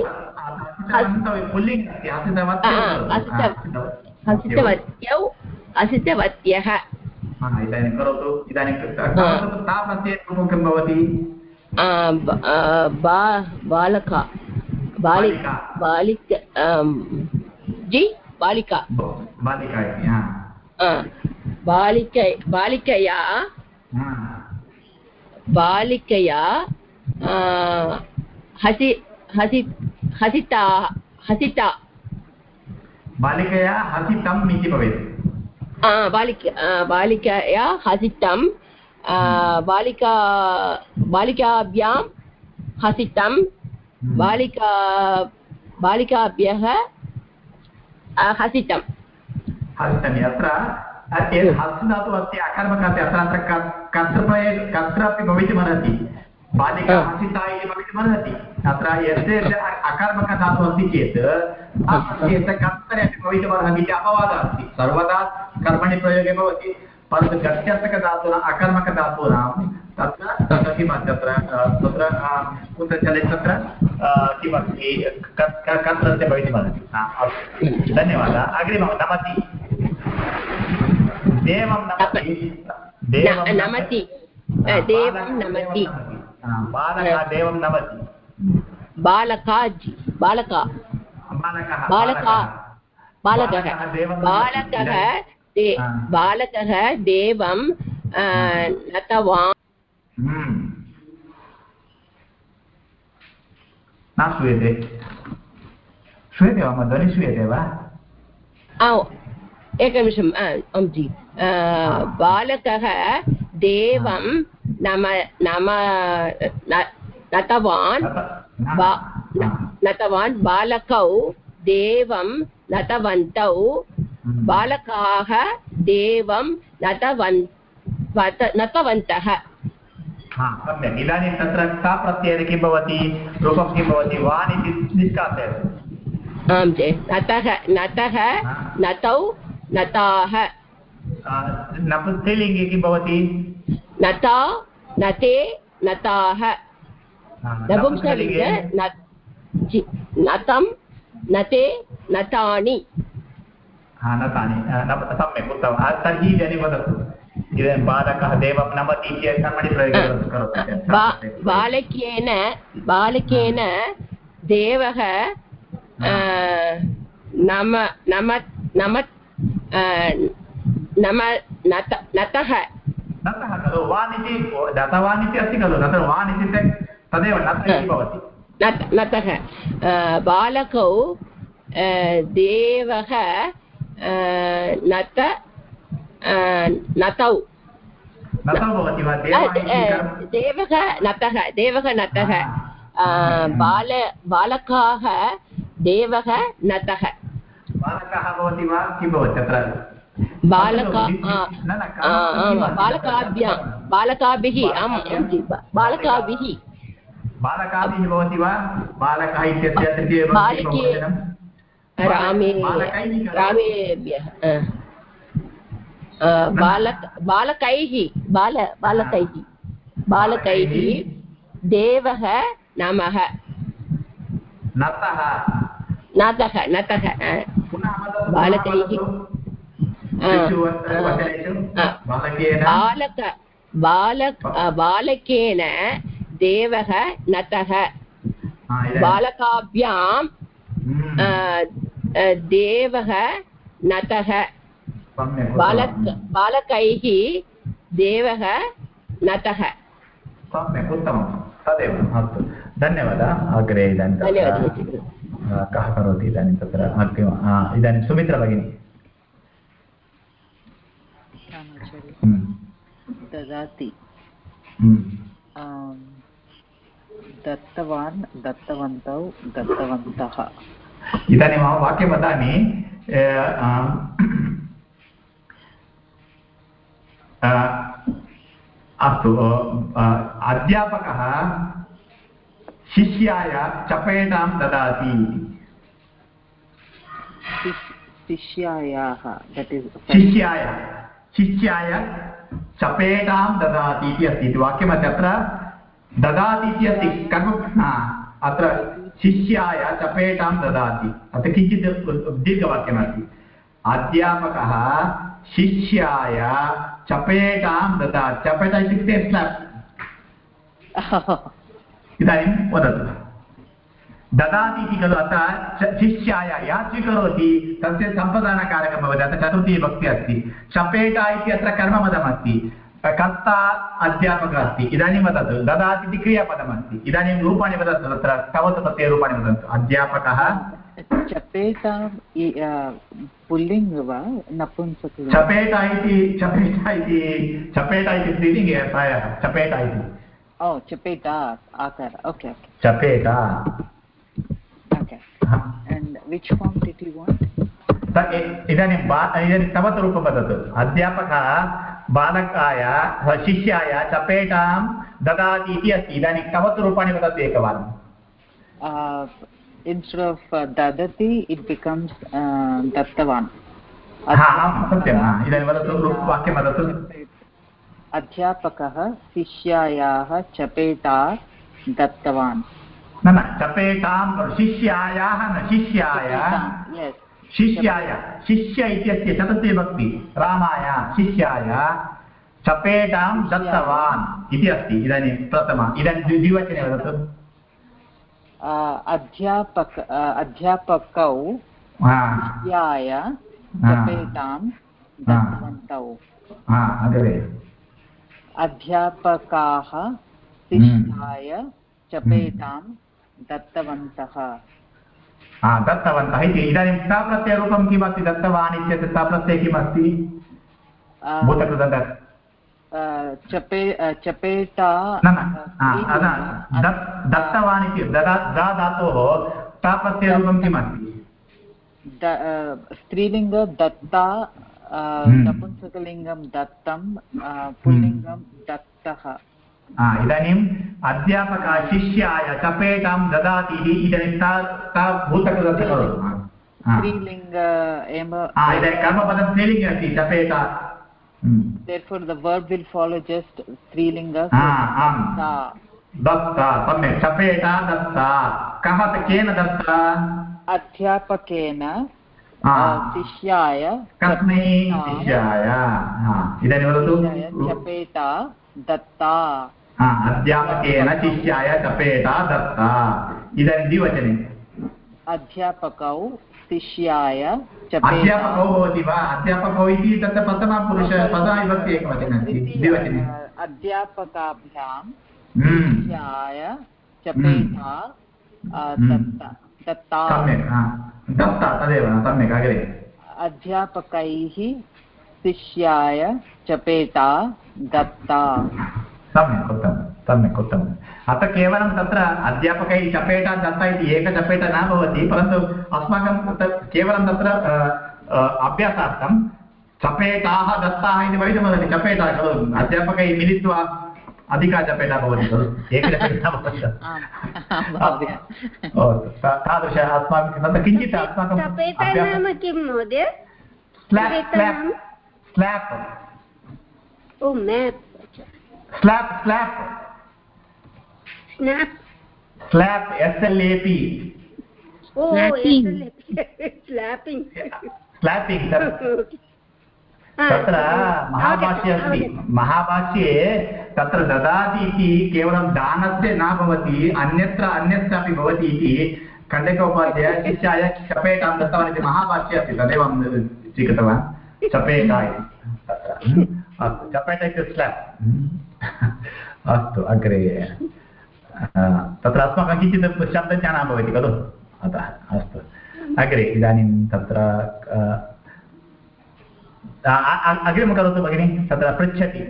हसितवत्यौ हसितवत्यः इदानीं करोतु इदानीं ताप्रत्ययरूपं किं भवति बालका बालिका बालिका जी बालिका बालिका बालिका बालिकया बालिकया हसि हसि हसिता हसिता बालिकया हसितम् इति भवेत् बालिका बालिकया हसितं बालिका बालिकाभ्यां हसितं बालिका बालिकाभ्यः हसितं हसितं यत्र हस् धातुः अस्ति अकर्मकस्य अत्र अत्र कर्तृप्रय कर्तृ अपि भवितुमर्हति बालिका हसिता इति भवितुमर्हति अत्र यस्य अकर्मकधातुः अस्ति चेत् तस्य कर्तरि अपि भवितुमर्हति इति अपवादः अस्ति सर्वदा कर्मणि प्रयोगे भवति परन्तु गत्यर्थकधातूनाम् अकर्मकधातूनां तत्र तत्र किमस्ति तत्र तत्र कुत्र चलति तत्र किमस्ति कर्तृस्य भवितुमर्हति अस्तु धन्यवादः अग्रिमं नमति देवं नमति देवं नमति देवं नमति बालकः देवं नमति बालका बालका बालका बालकः बालकः बालकः देवं नतवान् न श्रूयते श्रूयते वा ध्वनिः श्रूयते वा एकनिमिषम् आं जी बालकः देवं नम नम नतवान् नतवान् बालकौ देवं नतवन्तौ बालकाः देवं नतवन् नतवन्तः सम्यक् इदानीं तत्र सा प्रत्ययेन किं भवति रूपं किं भवति वान् इति निष्कासयतु आं चेत् नतः नतः नतौ नताः स्त्रीलिङ्गे किं भवति नता नते नताः नपुंसकलिङ्गे नतं नते नतानि नतानि सम्यक् उत्तमं तर्हि इदानीं वदतु इदानीं बालकः देवं नमति इति कर्मणि प्रयोगं करोतु बालकेन बालकेन देवः नम नम नम नम नत नतः नतः खलु वान् इति दतवान् इति अस्ति खलु तत्र वान् इत्युक्ते तदेव नतः इति भवति नतः बालकौ देवः नत नतौ नतौ भवति वा देवः नतः देवः नतः बाल बालकाः देवः नतः बालकः भवति वा किं भवति तत्र बालका बालकाभ्यां बालकाभिः आम् बालकाभिः बालकाभिः भवति वा बालकः इत्यस्य तृतीयरूपं रामे रामेभ्यः बालक बालकैः बाल बालकैः बालकैः देवः नमः नतः नतः नतः बालकैः बालक बालक बालकेन देवः नतः बालकाभ्यां देवः नतः बालक बालकैः देवः नतः। सम्यक् उत्तमं तदेव अस्तु धन्यवादः अग्रे इदानीं कः करोति इदानीं तत्र अग्रिम इदानीं सुमित्रा भगिनी ददाति दत्तवान् दत्तवन्तौ दत्तवन्तः। इदानीं अहं वाक्यं वदामि अस्तु अध्यापकः शिष्याय चपेटां ददाति। शिष्यायाः शिष्याय शिष्याय चपेटां ददाति इति अस्ति इति वाक्यमस्ति अत्र ददाति इति अस्ति कर्म अत्र शिष्याय चपेटां ददाति अत्र किञ्चित् दीर्घवाक्यमस्ति अध्यापकः शिष्याय चपेटां ददाति चपेटा इत्युक्ते स्लाप् इदानीं वदतु ददाति इति खलु अत्र शिष्याय यः स्वीकरोति तस्य सम्प्रदानकारकं भवति अत्र चतुर्थी विभक्ति अस्ति चपेटा इति अत्र कर्मपदमस्ति कर्ता अध्यापकः अस्ति इदानीं वदतु ददाति इति क्रियापदमस्ति इदानीं रूपाणि वदतु तत्र तवतु तस्य रूपाणि वदन्तु अध्यापकः चपेटा पुल्लिङ्ग वा नपुंसकलिङ्ग चपेटा इति चपेटा इति चपेटा इति स्त्रीलिङ्गे प्रायः चपेटा इति ओ चपेटा आकार ओके ओके चपेटा okay and which form did you want इदानीं इदानीं तवत् रूपं वदतु अध्यापकः बालकाय शिष्याय चपेटां ददाति इति अस्ति इदानीं तवत् रूपाणि वदतु एकवारं instead of uh, dadati it becomes uh, dattavan ha satyam idan vadatu vakyam vadatu adhyapakah sishyayah chapeta dattavan na na chapetam sishyayah na sishyaya yes शिष्याय शिष्य इत्यस्य चतुर्थी विभक्ति रामाय शिष्याय चपेटां दत्तवान् इति अस्ति इदानीं प्रथमा इदानीं द्विवचने वदतु अध्यापक अध्यापकौ शिष्याय चपेटां दत्तवन्तौ अग्रे अध्यापकाः शिष्याय चपेटां दत्तवन्तः दत्तवन्तः इति इदानीं सप्रत्ययरूपं किमस्ति दत्तवान् इत्यस्य सप्रत्यये किमस्ति भूतकृतदत् चपे चपेटा दत्तवान् इति दा धातोः सप्रत्ययरूपं किमस्ति स्त्रीलिङ्ग दत्ता नपुंसकलिङ्गं दत्तं पुल्लिङ्गं दत्तः इदानीम् अध्यापकः शिष्याय चपेटां ददाति इदानीं सा भूतकृतस्य करोतु स्त्रीलिङ्ग एव इदानीं कर्मपदं स्त्रीलिङ्गे अस्ति चपेटा therefore the verb will follow just strilinga दत्ता सम्यक् चपेटा दत्ता कः केन दत्ता अध्यापकेन शिष्याय कस्मै शिष्याय इदानीं वदतु चपेटा दत्ता अध्यापकेन शिष्याय चपेटा दत्ता इदानीं द्विवचने अध्यापकौ शिष्याय अध्यापकौ भवति वा अध्यापकौ इति तत्र प्रथमपुरुष प्रथमविभक्ति एकवचने अस्ति द्विवचने अध्यापकाभ्यां शिष्याय चपेटा दत्ता दत्ता सम्यक् दत्ता तदेव सम्यक् अग्रे अध्यापकैः शिष्याय चपेटा दत्ता सम्यक् उत्तमं सम्यक् उत्तमम् अत्र केवलं तत्र अध्यापकैः चपेटा दत्ता इति एकचपेटा न भवति परन्तु अस्माकं केवलं तत्र अभ्यासार्थं चपेटाः दत्ताः इति भवितुमर्हति चपेटा खलु अध्यापकैः मिलित्वा अधिका चपेटा भवति खलु एकचपेटा भवति तादृश अस्माकं तत्र किञ्चित् अस्माकं किं महोदय स्लाप् स्लाप् स्लाप् ओ मेप् slap slap snap slap S L A P ओ स्लापिङ्ग् स्लापिङ्ग् तत्र महाभाष्ये अस्ति महाभाष्ये तत्र ददाति इति केवलं दानस्य न भवति अन्यत्र अन्यत्रापि भवति इति खण्डकोपाध्यायः शिष्याय चपेटां दत्तवान् इति महाभाष्ये अस्ति तदेव अहं स्वीकृतवान् चपेटा इति अस्तु चपेटा इत्युक्ते स्लाप् अस्तु अग्रे तत्र अस्माकं किञ्चित् शब्दज्ञानः भवति खलु अतः अस्तु अग्रे इदानीं तत्र अग्रिमं करोतु भगिनि तत्र पृच्छति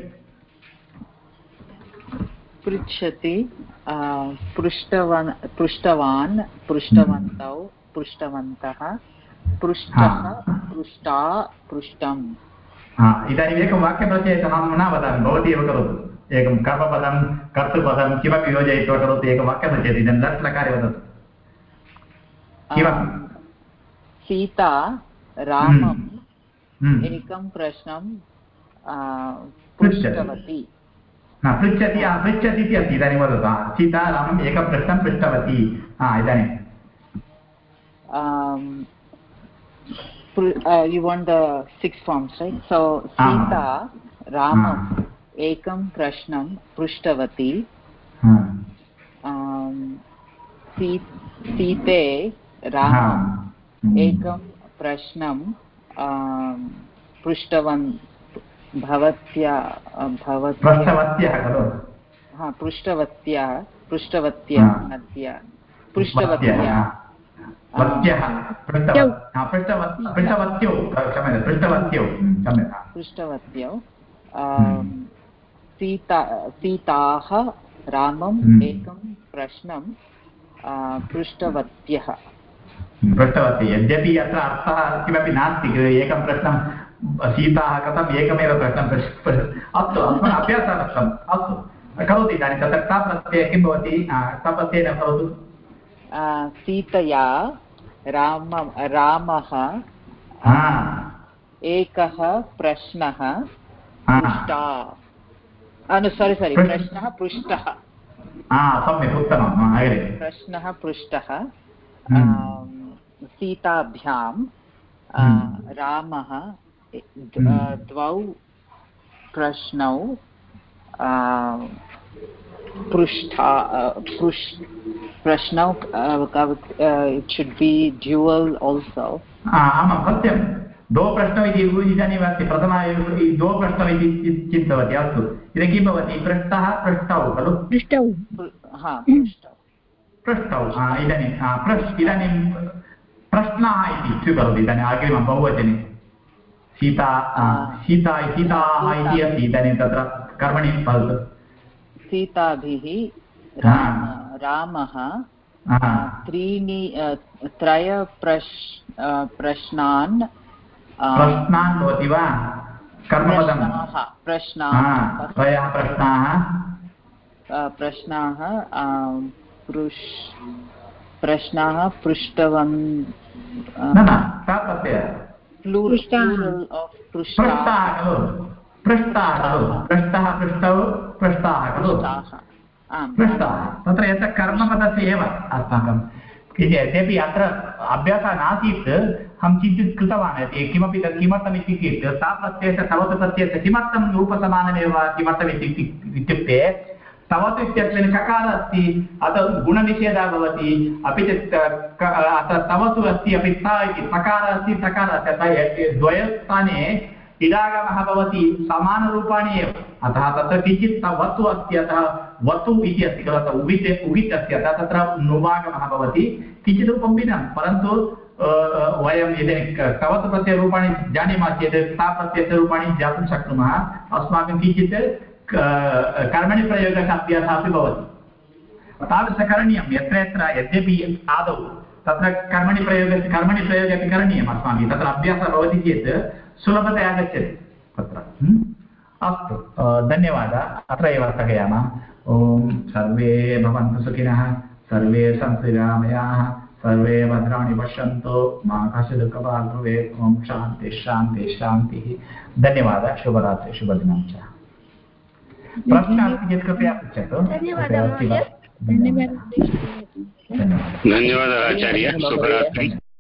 पृच्छति पृष्टवान् पृष्टवान् पृष्टवन्तौ पृष्टवन्तः पृष्टः पृष्टा पृष्टम् इदानीम् एकं वाक्यं रचयतु अहं न वदामि भवती एव करोतु एकं कर्मपदं कर्तृपदं किमपि योजयित्वा करोतु एकं वाक्यं रचयति इदानीं लट् लकारे वदतु किमपि सीता रामम् एकं प्रश्नं पृष्टवती न पृच्छति पृच्छति इति अस्ति इदानीं वदतु सीता रामम् एकं प्रश्नं पृष्टवती इदानीं you want the six forms, right? So Sita Ramam ekam prashnam prushtvati um Site Ramam ekam prashnam um prushtavan bhavatya bhavatya prushtavatya khalo ha prushtavatya prushtavatya nadya prushtavatya वत्यः पृष्ठवत्यौ क्षम्यतां पृष्ठवत्यौ क्षम्यतां पृष्ठवत्यौ सीता सीताः रामम् एकं प्रश्नं पृष्ठवत्यः पृष्ठवती यद्यपि अत्र अर्थः किमपि नास्ति एकं प्रश्नं सीताः कथम् एकमेव प्रश्नं अस्तु अस्माकम् अभ्यासार्थम् अस्तु करोतु इदानीं तत्र सा प्रत्यये किं भवति सा प्रत्ययेन करोतु सीतया राम रामः एकः प्रश्नः पृष्टा सोरि सोरि प्रश्नः पृष्टः सम्यक् उत्तमम् अग्रे प्रश्नः पृष्टः सीताभ्यां रामः द्वौ प्रश्नौ पृष्ठा पृष् प्रश्नौ it should be dual also आमां सत्यं द्वौ प्रश्नौ इति इदानीम् अस्ति प्रथम द्वौ प्रश्नौ इति चिन्तयति अस्तु इदानीं किं भवति पृष्टः पृष्टौ खलु पृष्टौ हा पृष्टौ पृष्टौ इदानीं पृष् इदानीं प्रश्नाः इति स्वीकरोतु इदानीम् अग्रिमं बहुवचने सीता सीता सीताः इति अस्ति इदानीं तत्र कर्मणि वदतु सीताभिः रामः त्रीणि त्रय प्रश् प्रश्नान् प्रश्नान् भवति वा कर्मपदं प्रश्नाः त्रयः प्रश्नाः प्रश्नाः पृष् प्रश्नाः पृष्टवन् न न सा प्रत्ययः प्लूरल् आफ् पृष्टाः खलु पृष्टाः खलु पृष्टः पृष्टौ पृष्टाः खलु पृष्टाः तत्र यत्र कर्मपदस्य एव अस्माकं यद्यपि अत्र अभ्यासः नासीत् अहं किञ्चित् कृतवान् किमपि तत् किमर्थम् इत्युक्ते सा प्रत्ययस्य तवतु प्रत्ययस्य किमर्थं रूपसमानमेव किमर्थम् इत्युक्ते तवतु इत्यस्मिन् ककारः अस्ति अतः गुणनिषेधः भवति अपि च अत्र तवतु अस्ति अपि स इति सकारः अस्ति सकारः अस्ति अतः द्वयस्थाने इडागमः भवति समानरूपाणि एव अतः तत्र किञ्चित् वतु अस्ति अतः वतु इति अस्ति खलु अतः उगित् उगित् अस्ति अतः तत्र नुवागमः भवति किञ्चित् रूपं भिन्नं परन्तु वयं यदि तवतु प्रत्ययरूपाणि जानीमः चेत् सा प्रत्ययस्य रूपाणि ज्ञातुं शक्नुमः अस्माकं किञ्चित् कर्मणि प्रयोगस्य अभ्यासः अपि भवति तादृशं करणीयं यत्र यत्र यद्यपि आदौ तत्र कर्मणि प्रयोगस्य कर्मणि प्रयोगः अपि करणीयम् अस्माभिः तत्र अभ्यासः भवति चेत् सुलभतया आगच्छति तत्र अस्तु धन्यवादः अत्र एव स्थगयामः ॐ सर्वे भवन्तु सुखिनः सर्वे सन्तु निरामयाः सर्वे भद्राणि पश्यन्तु मा कश्चित् दुःखभाग् भवेत् ॐ शान्तिः शान्तिः शान्तिः धन्यवादः शुभरात्रिः शुभदिनं च प्रश्नः अस्ति चेत् कृपया पृच्छतु धन्यवादः धन्यवादः आचार्य शुभरात्रिः